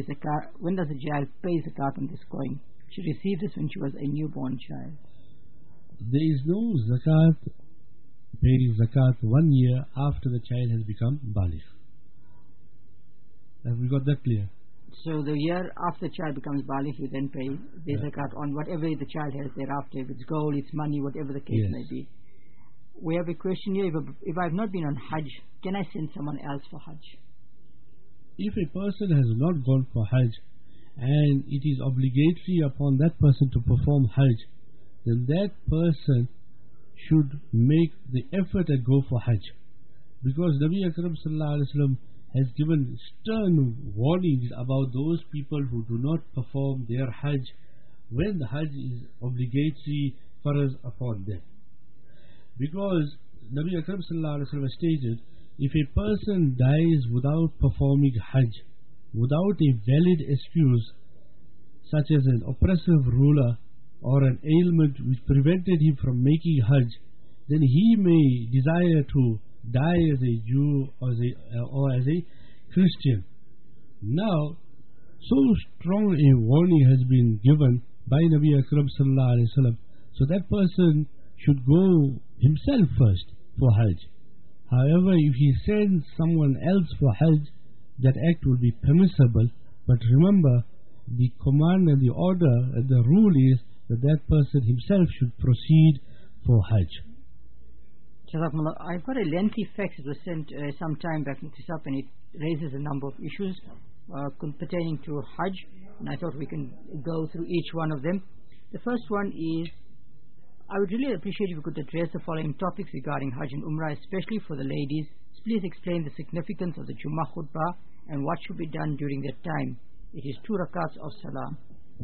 zakat on this coin? She received this when she was a newborn child. There is no zakat, paying zakat 1 year after the child has become baligh. Have we got that clear? So the year after the child becomes baligh, you then pay the zakat on whatever the child has thereafter. If it's gold, it's money, whatever the case may be. We have a question here. If I've not been on Hajj, can I send someone else for Hajj? If a person has not gone for Hajj and it is obligatory upon that person to perform Hajj, then that person should make the effort and go for Hajj. Because Nabi Akram sallallahu alayhi wa sallam has given stern warnings about those people who do not perform their Hajj when the Hajj is obligatory for us upon them. Because Nabi Akram sallallahu alayhi wa sallam stated, if a person dies without performing Hajj, without a valid excuse, such as an oppressive ruler or an ailment which prevented him from making Hajj, then he may desire to die as a Jew or as a Christian. Now, so strong a warning has been given by Nabi Akram sallallahu alaihi wasallam, so that person should go himself first for Hajj. However, if he sends someone else for Hajj, that act will be permissible. But remember, the command and the order and the rule is that that person himself should proceed for Hajj. Jazakumullah. I've got a lengthy fax that was sent some time back, and it raises a number of issues pertaining to Hajj, and I thought we can go through each one of them. The first one is, I would really appreciate if you could address the following topics regarding Hajj and Umrah, especially for the ladies. Please explain the significance of the Jummah khutbah and what should be done during that time. It is 2 rakats of salam.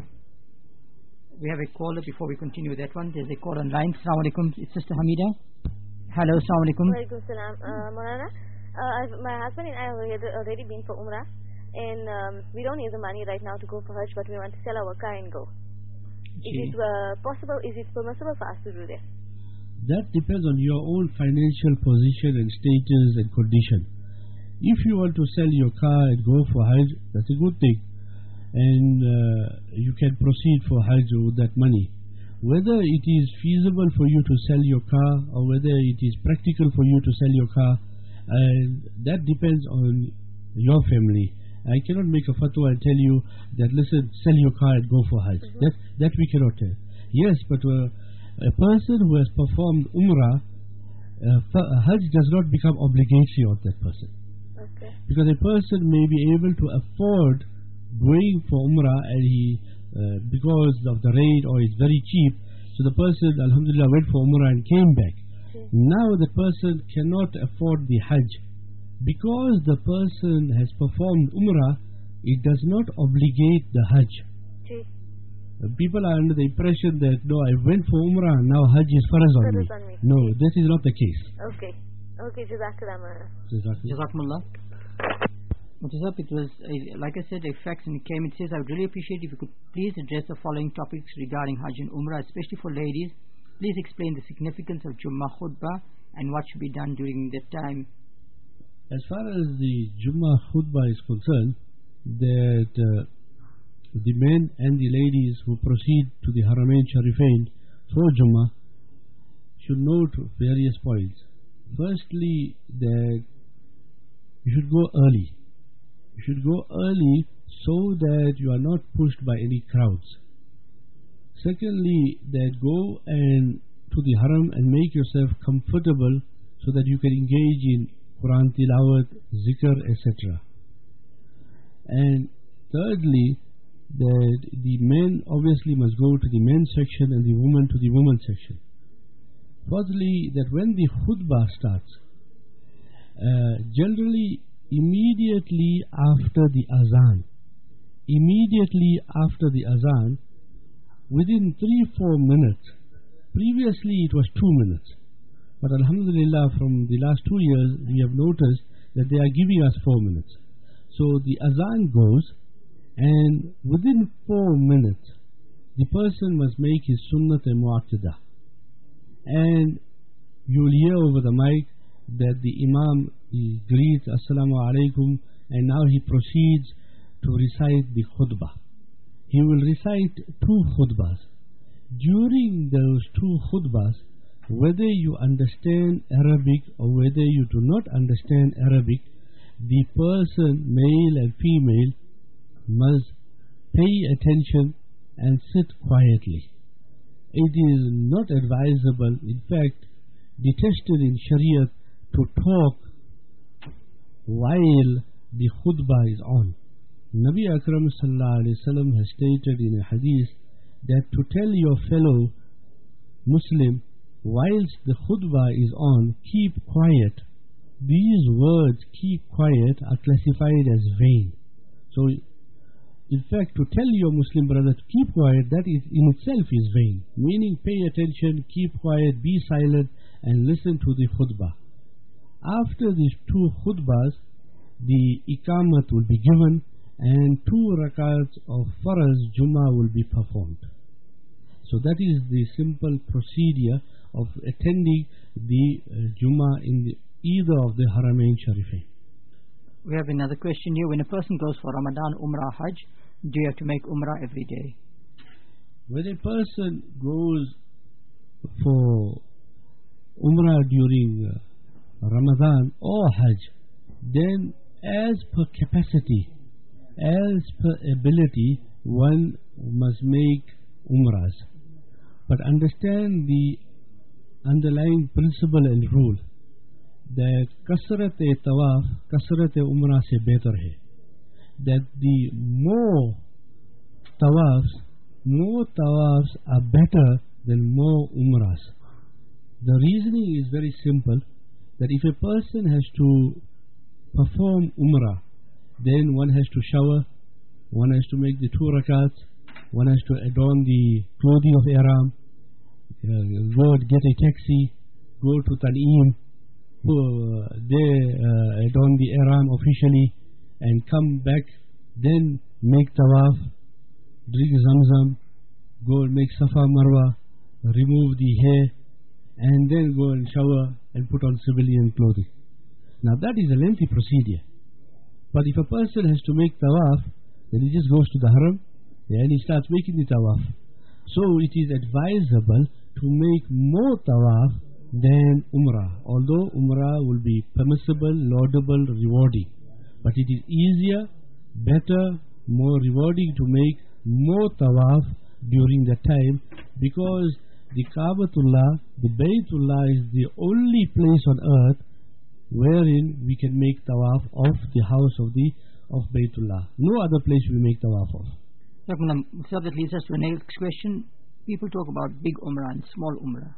We have a caller before we continue with that one. There's a call on line. Assalamu alaikum. It's Sister Hamida. Hello, assalamu alaikum. Wa alaikum salam. Maulana, my husband and I have already been for Umrah, and we don't need the money right now to go for Hajj, but we want to sell our car and go. Is it possible, is it permissible for us to do that? That depends on your own financial position and status and condition. If you want to sell your car and go for Hajj, that's a good thing, and you can proceed for Hajj with that money. Whether it is feasible for you to sell your car or whether it is practical for you to sell your car, that depends on your family. I cannot make a fatwa and tell you that, listen, sell your car and go for Hajj. That we cannot tell. Yes, but a person who has performed Umrah, Hajj does not become obligatory on that person. Okay. Because a person may be able to afford going for Umrah, and he because of the rate or it's very cheap, so the person, alhamdulillah, went for Umrah and came back. Now the person cannot afford the Hajj. Because the person has performed Umrah, it does not obligate the Hajj. People are under the impression that, no, I went for Umrah, now Hajj is faraz on me. No, this is not the case. Okay. Okay, Jazakallah. Jazakumullah. It was, like I said, a fax and it came. It says, I would really appreciate if you could please address the following topics regarding Hajj and Umrah, especially for ladies. Please explain the significance of Jummah khutbah and what should be done during that time. As far as the Jummah khutbah is concerned, that the men and the ladies who proceed to the Haramain Sharifain for Jummah should note various points. Firstly, that you should go early. You should go early so that you are not pushed by any crowds. Secondly, that go and to the Haram and make yourself comfortable so that you can engage in Quran tilawat, zikr, etc. And thirdly, that the men obviously must go to the men's section and the women to the women's section. Fourthly, that when the khutbah starts, generally immediately after the azan, within 3-4 minutes, previously it was 2 minutes, but alhamdulillah from the last 2 years we have noticed that they are giving us 4 minutes. So the azan goes, and within 4 minutes the person must make his sunnat and mu'aqqidah, and you will hear over the mic that the imam, he greets assalamu alaikum, and now he proceeds to recite the khutbah. He will recite 2 khutbahs. During those 2 khutbahs, whether you understand Arabic or whether you do not understand Arabic, the person, male and female, must pay attention and sit quietly. It is not advisable, in fact, detested in Shariah, to talk while the khutbah is on. Nabi Akram sallallahu alaihi wasallam has stated in a hadith that to tell your fellow Muslim whilst the khutbah is on, keep quiet, these words, keep quiet, are classified as vain. So in fact, to tell your Muslim brother to keep quiet, that is in itself is vain, meaning pay attention, keep quiet, be silent and listen to the khutbah. After these 2 khutbahs, the iqamat will be given and 2 rakats of faraz Jummah will be performed. So that is the simple procedure of attending the Jummah in either of the Haramain Sharifain. We have another question here. When a person goes for Ramadan, Umrah, Hajj, do you have to make Umrah every day? When a person goes for Umrah during Ramadan or Hajj, then as per capacity, as per ability, one must make Umrahs. But understand the underlying principle and rule that kasrat-e-tawaf, kasrat-e-umrah se better hai. That the more tawafs are better than more umrahs. The reasoning is very simple, that if a person has to perform umrah, then one has to shower, one has to make the 2 rakats, one has to adorn the clothing of ihram, go and get a taxi, go to Tan'im, adorn the ihram officially, and come back, then make tawaf, drink zamzam, go and make safa marwa, remove the hair, and then go and shower and put on civilian clothing. Now that is a lengthy procedure. But if a person has to make tawaf, then he just goes to the haram and he starts making the tawaf. So it is advisable to make more tawaf than umrah, although umrah will be permissible, laudable, rewarding. But it is easier, better, more rewarding to make more tawaf during that time, because the Kaabatullah, the Baytullah, is the only place on earth wherein we can make tawaf of the house of Baytullah. No other place we make tawaf of. So that leads us to the next question. People talk about big umrah and small umrah.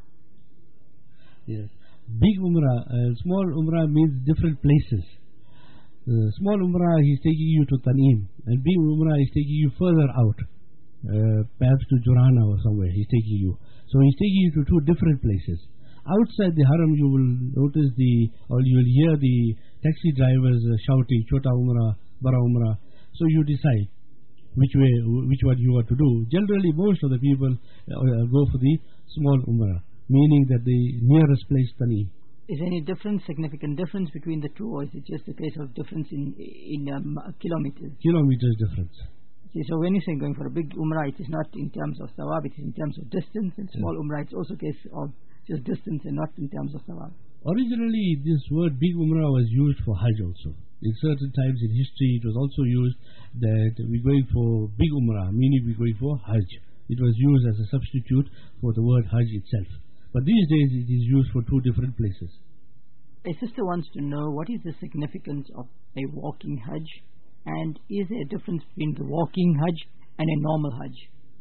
Yes. Big umrah, small umrah means different places. Small umrah, he's taking you to Tan'im, and big umrah is taking you further out, perhaps to Jurana or somewhere he's taking you. So he's taking you to 2 different places. Outside the haram, you will notice you will hear the taxi drivers shouting Chota Umrah, Bara Umrah. So you decide which one you want to do. Generally, most of the people go for the small Umrah, meaning that the nearest place, Tan'im. Is there any significant difference between the two, or is it just a case of difference in kilometers? Kilometers difference. See, so when you say going for a big Umrah, it is not in terms of tawaf, it is in terms of distance, and small Umrah, it's also a case of just distance and not in terms of tawaf. Originally, this word big Umrah was used for Hajj also. In certain times in history, it was also used that we're going for big Umrah, meaning we're going for Hajj. It was used as a substitute for the word Hajj itself. But these days, it is used for 2 different places. A sister wants to know what is the significance of a walking Hajj, and is there a difference between the walking Hajj and a normal Hajj?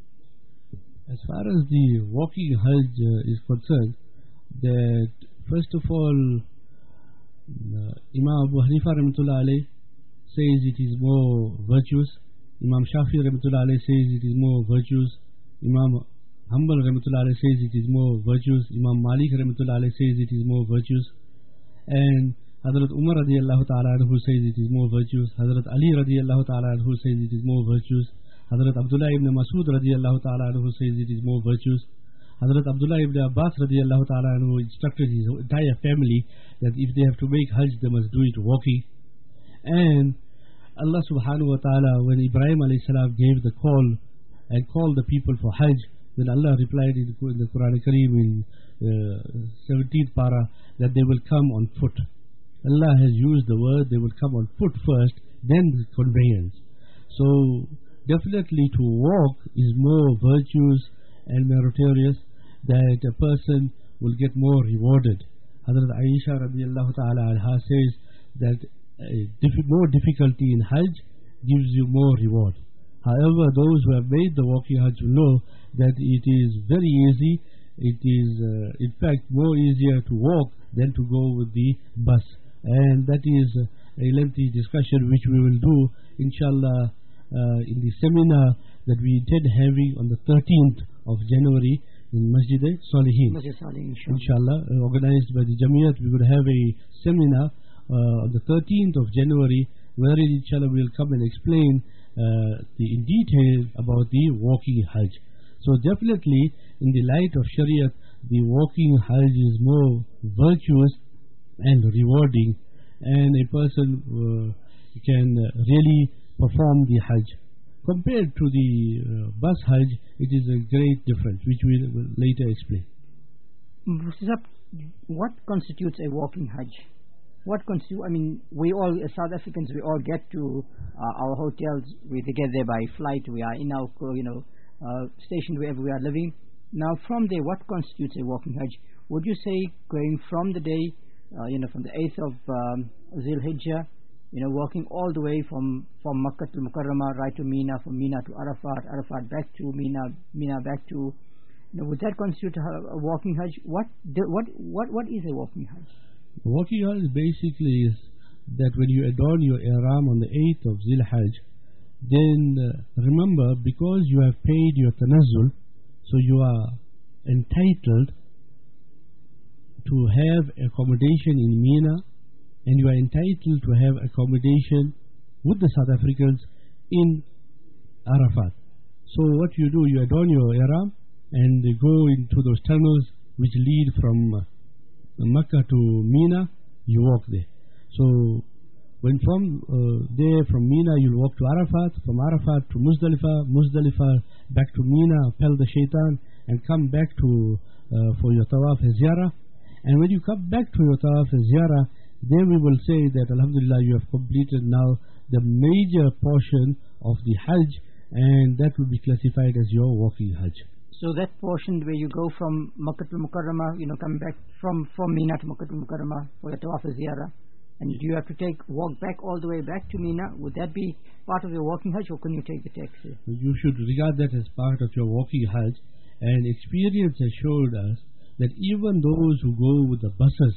As far as the walking Hajj is concerned, that first of all, Imam Abu Hanifa Rahmatullah Alayh says it is more virtuous. Imam Shafi Rahmatullah Alayh says it is more virtuous. Imam Hanbal Rahmatullah Alayh says it is more virtuous. Imam Malik Rahmatullah Alayh says it is more virtuous. And Hazrat Umar radiyallahu ta'ala anhu says it is more virtuous. Hazrat Ali radiyallahu ta'ala anhu says it is more virtuous. Hazrat Abdullah ibn Masud radiyallahu ta'ala anhu says it is more virtuous. Hazrat Abdullah ibn Abbas radiyallahu ta'ala anhu instructed his entire family that if they have to make Hajj, they must do it walking. And Allah subhanahu wa ta'ala, when Ibrahim alayhi salam gave the call and called the people for Hajj, then Allah replied in the Quran Kareem in 17th para that they will come on foot. Allah has used the word they will come on foot first, then the conveyance. So definitely to walk is more virtuous and meritorious, that a person will get more rewarded. Hazrat Aisha radiyallahu ta'ala anha says that more difficulty in Hajj gives you more reward. However, those who have made the walking Hajj will know that it is very easy. It is in fact more easier to walk than to go with the bus. And that is a lengthy discussion which we will do inshallah in the seminar that we intend having on the 13th of January in Masjid Salihin. Inshallah, organized by the Jamiyat. We will have a seminar on the 13th of January wherein inshallah we will come and explain in detail about the walking Hajj. So definitely, in the light of Shariat, the walking Hajj is more virtuous and rewarding, and a person can really perform the Hajj. Compared to the bus Hajj, it is a great difference, which we will later explain. What constitutes a walking Hajj? What constitutes? I mean, we all, as South Africans, we all get to our hotels. We get there by flight. We are in our, station wherever we are living. Now, from there, what constitutes a walking Hajj? Would you say going from the day, from the 8th of Zil Hijjah, walking all the way from Makkah to Mukarramah, right to Mina, from Mina to Arafat, Arafat back to Mina, Mina back to, would that constitute a walking Hajj? What is a walking Hajj? Walking Hajj basically is that when you adorn your ihram on the 8th of Zil Hajj, then remember, because you have paid your tanazzul, so you are entitled to have accommodation in Mina, and you are entitled to have accommodation with the South Africans in Arafat. So what you do, you adorn your ihram and go into those tunnels which lead from Makkah to Mina. You walk there. So when from Mina you'll walk to Arafat, from Arafat to Muzdalifah back to Mina, pel the shaitan, and come back to for your tawaf and ziyarah. And when you come back to your tawaf and ziyarah, then we will say that Alhamdulillah, you have completed now the major portion of the Hajj, and that will be classified as your walking Hajj. So that portion where you go from Makkah to Mukarramah, come back from Mina to Makkah to Mukarramah for your tawaf and ziyarah, and you have to walk back all the way back to Mina, would that be part of your walking Hajj, or can you take the taxi? You should regard that as part of your walking Hajj, and experience has showed us that even those who go with the buses,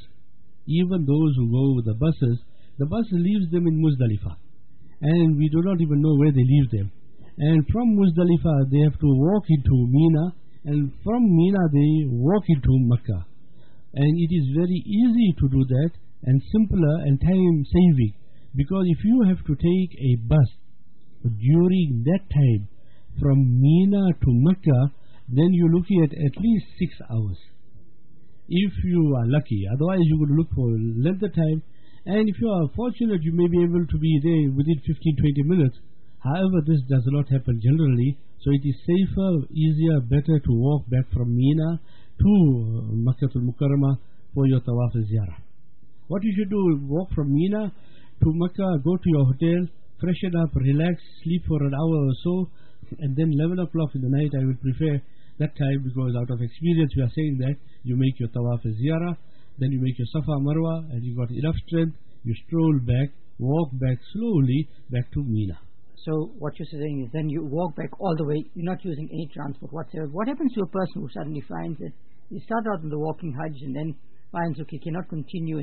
the bus leaves them in Muzdalifah, and we do not even know where they leave them. And from Muzdalifah they have to walk into Mina, and from Mina they walk into Makkah. And it is very easy to do that, and simpler and time saving, because if you have to take a bus during that time from Mina to Makkah, then you're looking at least 6 hours. If you are lucky, otherwise you would look for length of time, and if you are fortunate you may be able to be there within 15-20 minutes. However, this does not happen generally, so it is safer, easier, better to walk back from Mina to Makkah al-Mukarramah for your tawaf and ziyarah. What you should do, walk from Mina to Makkah, go to your hotel, freshen up, relax, sleep for an hour or so, and then 11 o'clock in the night, I would prefer that time, because out of experience we are saying that you make your tawaf and ziyarah, then you make your Safa Marwa, and you got enough strength, you stroll back, walk back slowly back to Mina. So what you're saying is then you walk back all the way, you're not using any transport whatsoever. What happens to a person who suddenly finds that he started out in the walking Hajj and then finds, okay, cannot continue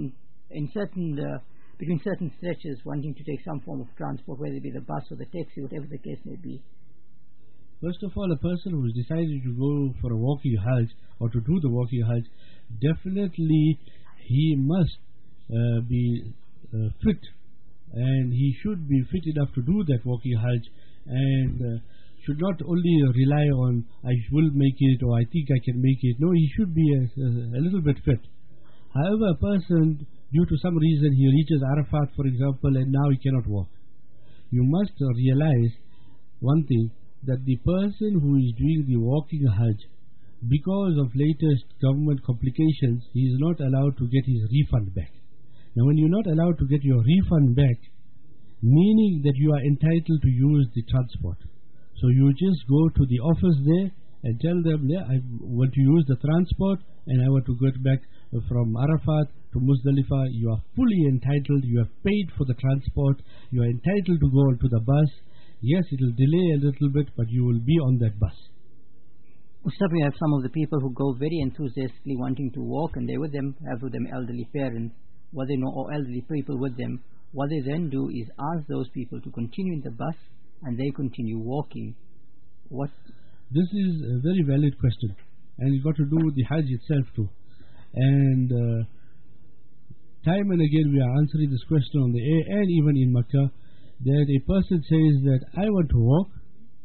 between certain stretches, wanting to take some form of transport, whether it be the bus or the taxi, whatever the case may be? First of all, a person who has decided to go for a walking Hajj or to do the walking Hajj, definitely he must be fit, and he should be fit enough to do that walking Hajj, and should not only rely on I will make it or I think I can make it. No, he should be a little bit fit. However, a person, due to some reason, he reaches Arafat, for example, and now he cannot walk. You must realize one thing, that the person who is doing the walking Hajj, because of latest government complications, he is not allowed to get his refund back. Now, when you're not allowed to get your refund back, meaning that you are entitled to use the transport. So you just go to the office there and tell them, yeah, I want to use the transport and I want to get back from Arafat to Muzdalifah. You are fully entitled, you have paid for the transport, you are entitled to go onto the bus. Yes, it will delay a little bit, but you will be on that bus. Ustad, we have some of the people who go very enthusiastically wanting to walk, and they have with them elderly parents, or elderly people with them. What they then do is ask those people to continue in the bus, and they continue walking. This is a very valid question, and it's got to do with the Hajj itself too. And time and again we are answering this question on the air and even in Makkah, that a person says that I want to walk,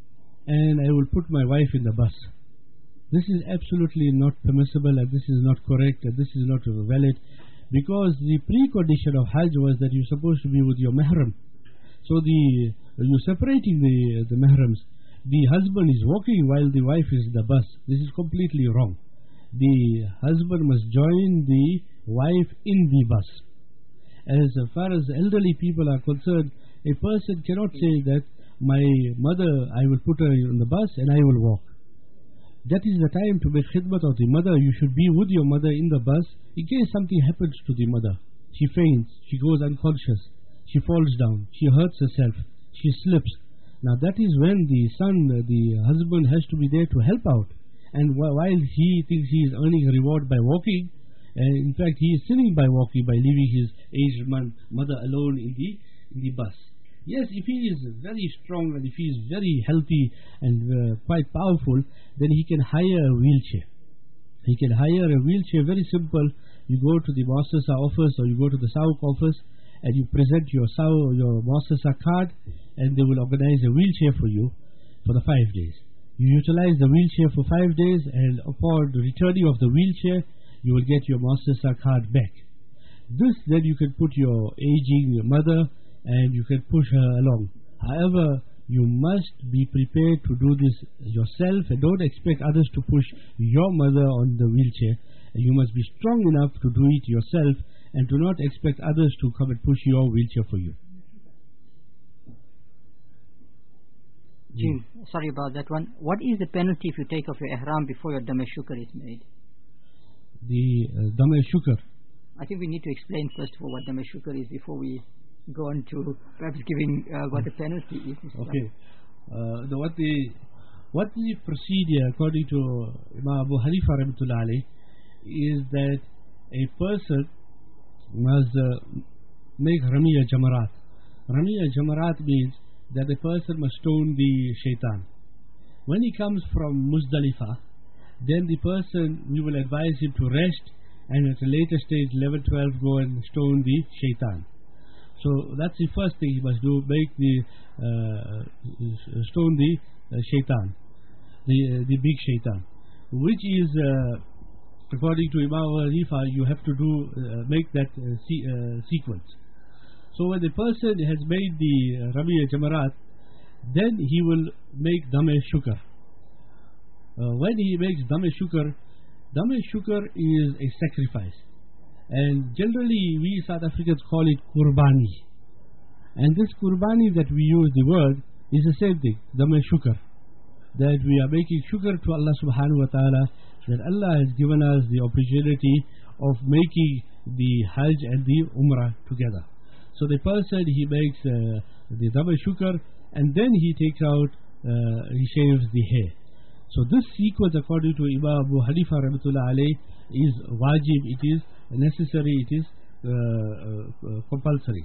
and I will put my wife in the bus. This is absolutely not permissible, and this is not correct, and this is not valid, because the precondition of Hajj was that you're supposed to be with your mahram. So you're separating the mahrams. The husband is walking while the wife is in the bus. This is completely wrong. The husband must join the wife in the bus. As far as elderly people are concerned, a person cannot say that my mother, I will put her in the bus and I will walk. That is the time to make khidmat of the mother. You should be with your mother in the bus in case something happens to the mother. She faints, she goes unconscious, she falls down, she hurts herself, she slips. Now that is when the son, the husband has to be there to help out. And while he thinks he is earning a reward by walking, in fact he is sinning by walking, by leaving his aged mother alone in the bus. Yes, if he is very strong and if he is very healthy and quite powerful, then he can hire a wheelchair. He can hire a wheelchair, very simple. You go to the Muassasa office or you go to the SAUQ office and you present your Muassasa card, and they will organize a wheelchair for you for the 5 days. You utilize the wheelchair for 5 days, and upon the returning of the wheelchair, you will get your Muassasa card back. This then you can put your aging mother and you can push her along. However, you must be prepared to do this yourself, and don't expect others to push your mother on the wheelchair. You must be strong enough to do it yourself, and do not expect others to come and push your wheelchair for you. Sorry about that one. What is the penalty if you take off your ihram before your Dam Shukr is made? The Dam Shukr. I think we need to explain first of all what Dam Shukr is before we go on to perhaps giving what the penalty is. Okay. What the procedure according to Imam Abu Hanifa rahmatullah alayh is that a person must make Ramiya Jamarat. Ramiya Jamarat means that the person must stone the shaitan. When he comes from Muzdalifah, then the person, we will advise him to rest, and at a later stage, 11-12, go and stone the shaitan. So that's the first thing he must do, make stone the shaitan, the big shaitan, which is according to Imam Hanifa, you have to do make that sequence. So when the person has made the Ramiya Jamarat, then he will make Dam Shukr. When he makes Dam Shukr is a sacrifice, and generally we South Africans call it Qurbani. And this Qurbani that we use the word is the same thing, Dam Shukr, that we are making shukr to Allah subhanahu wa ta'ala, that Allah has given us the opportunity of making the Hajj and the Umrah together. So the person, he makes the Dam Shukr, and then he takes out, he shaves the hair. So this sequence, according to Imam Abu Hanifa rahmatullah alayh, is wajib, it is necessary, it is compulsory.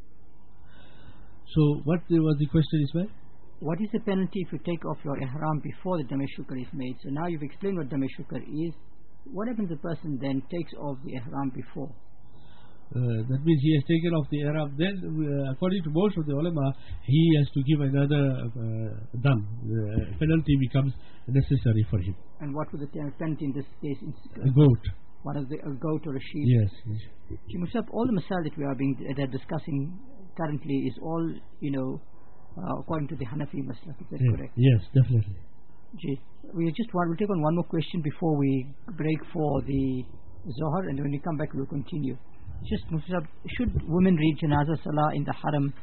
So what was the question, Ismail? What is the penalty if you take off your ihram before the Dam Shukr is made? So now you've explained what Dam Shukr is. What happens if the person then takes off the ihram before? That means he has taken off the ihram. Then, according to most of the ulama, he has to give another dam. Penalty becomes necessary for him. And what would the penalty in this case? A goat. What is a goat or a sheep? Yes. Musab, all the masail that we are discussing currently is all, according to the Hanafi Maslah. Is that correct? Yes, definitely. We'll take on one more question before we break for the Zohar, and when we come back we'll continue. Just Musab, should women read Janazah Salah in the Haram?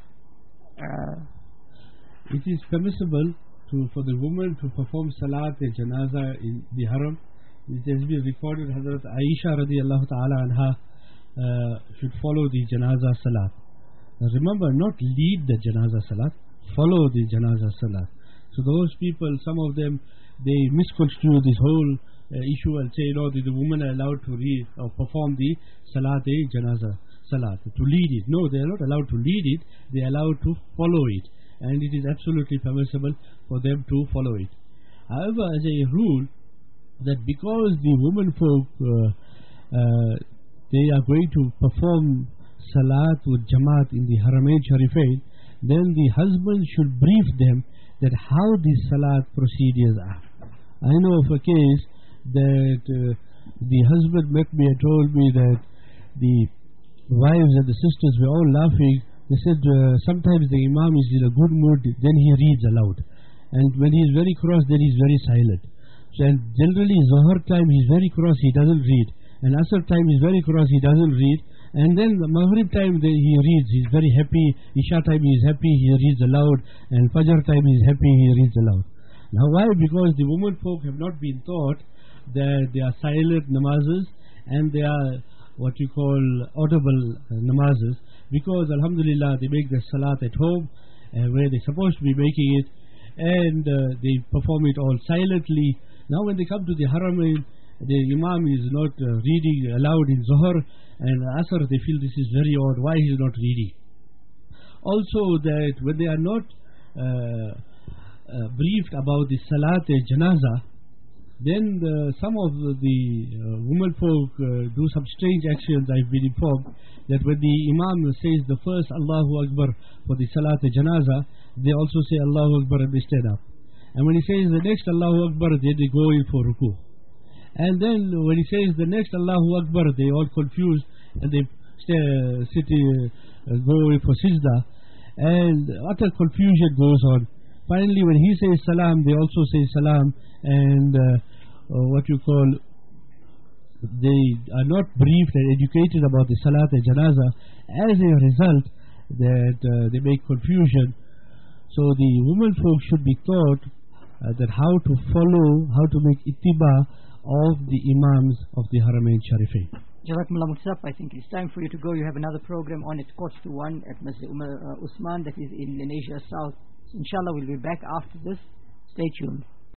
It is permissible for the woman to perform Salat and Janazah in the Haram. It has been recorded Hazrat Aisha radiyallahu ta'ala anha should follow the Janazah Salat. Now remember, not lead the Janazah Salat, follow the Janazah Salat. So those people, some of them, they misconstrue this whole issue and say, no, the women are allowed to read or perform the Salat Janazah Salat, to lead it. No, they are not allowed to lead it, they are allowed to follow it, and it is absolutely permissible for them to follow it. However, as a rule, that because the women folk they are going to perform Salat with Jamaat in the Haramain Sharifain, then the husband should brief them that how these salat procedures are. I know of a case that the husband met me and told me that the wives and the sisters were all laughing. They said sometimes the imam is in a good mood, then he reads aloud, and when he is very cross, then he is very silent. So, and generally Zohar time he is very cross, he doesn't read, and Asr time he is very cross, he doesn't read, and then the Maghrib time he reads, he is very happy. Isha time he is happy, he reads aloud, and Fajr time he is happy, he reads aloud. Now why? Because the women folk have not been taught that they are silent namazes and they are what you call audible namazes, because alhamdulillah they make their salat at home where they're supposed to be making it, and they perform it all silently. Now when they come to the Haramain, the imam is not reading aloud in Zohar, and Asr they feel this is very odd, why he is not reading. Also that when they are not briefed about the Salat Janaza, then some of the women folk do some strange actions. I've been informed that when the imam says the first Allahu Akbar for the Salat Janaza, they also say Allahu Akbar and they stand up, and when he says the next Allahu Akbar, then they go in for ruku, and then when he says the next Allahu Akbar, they all confused and they go in for Sijda, and utter confusion goes on. Finally when he says Salam, they also say Salam, and what you call, they are not briefed and educated about the Salat and Janaza. As a result, that they make confusion. So the women folk should be taught that how to follow, how to make ittiba of the imams of the Haramain Sharifain. Jazakumullah Muhsaf, I think it's time for you to go. You have another program on at 1:45 at Masjid Umar Usman, that is in Lenasia South. So inshallah we'll be back after this. Stay tuned.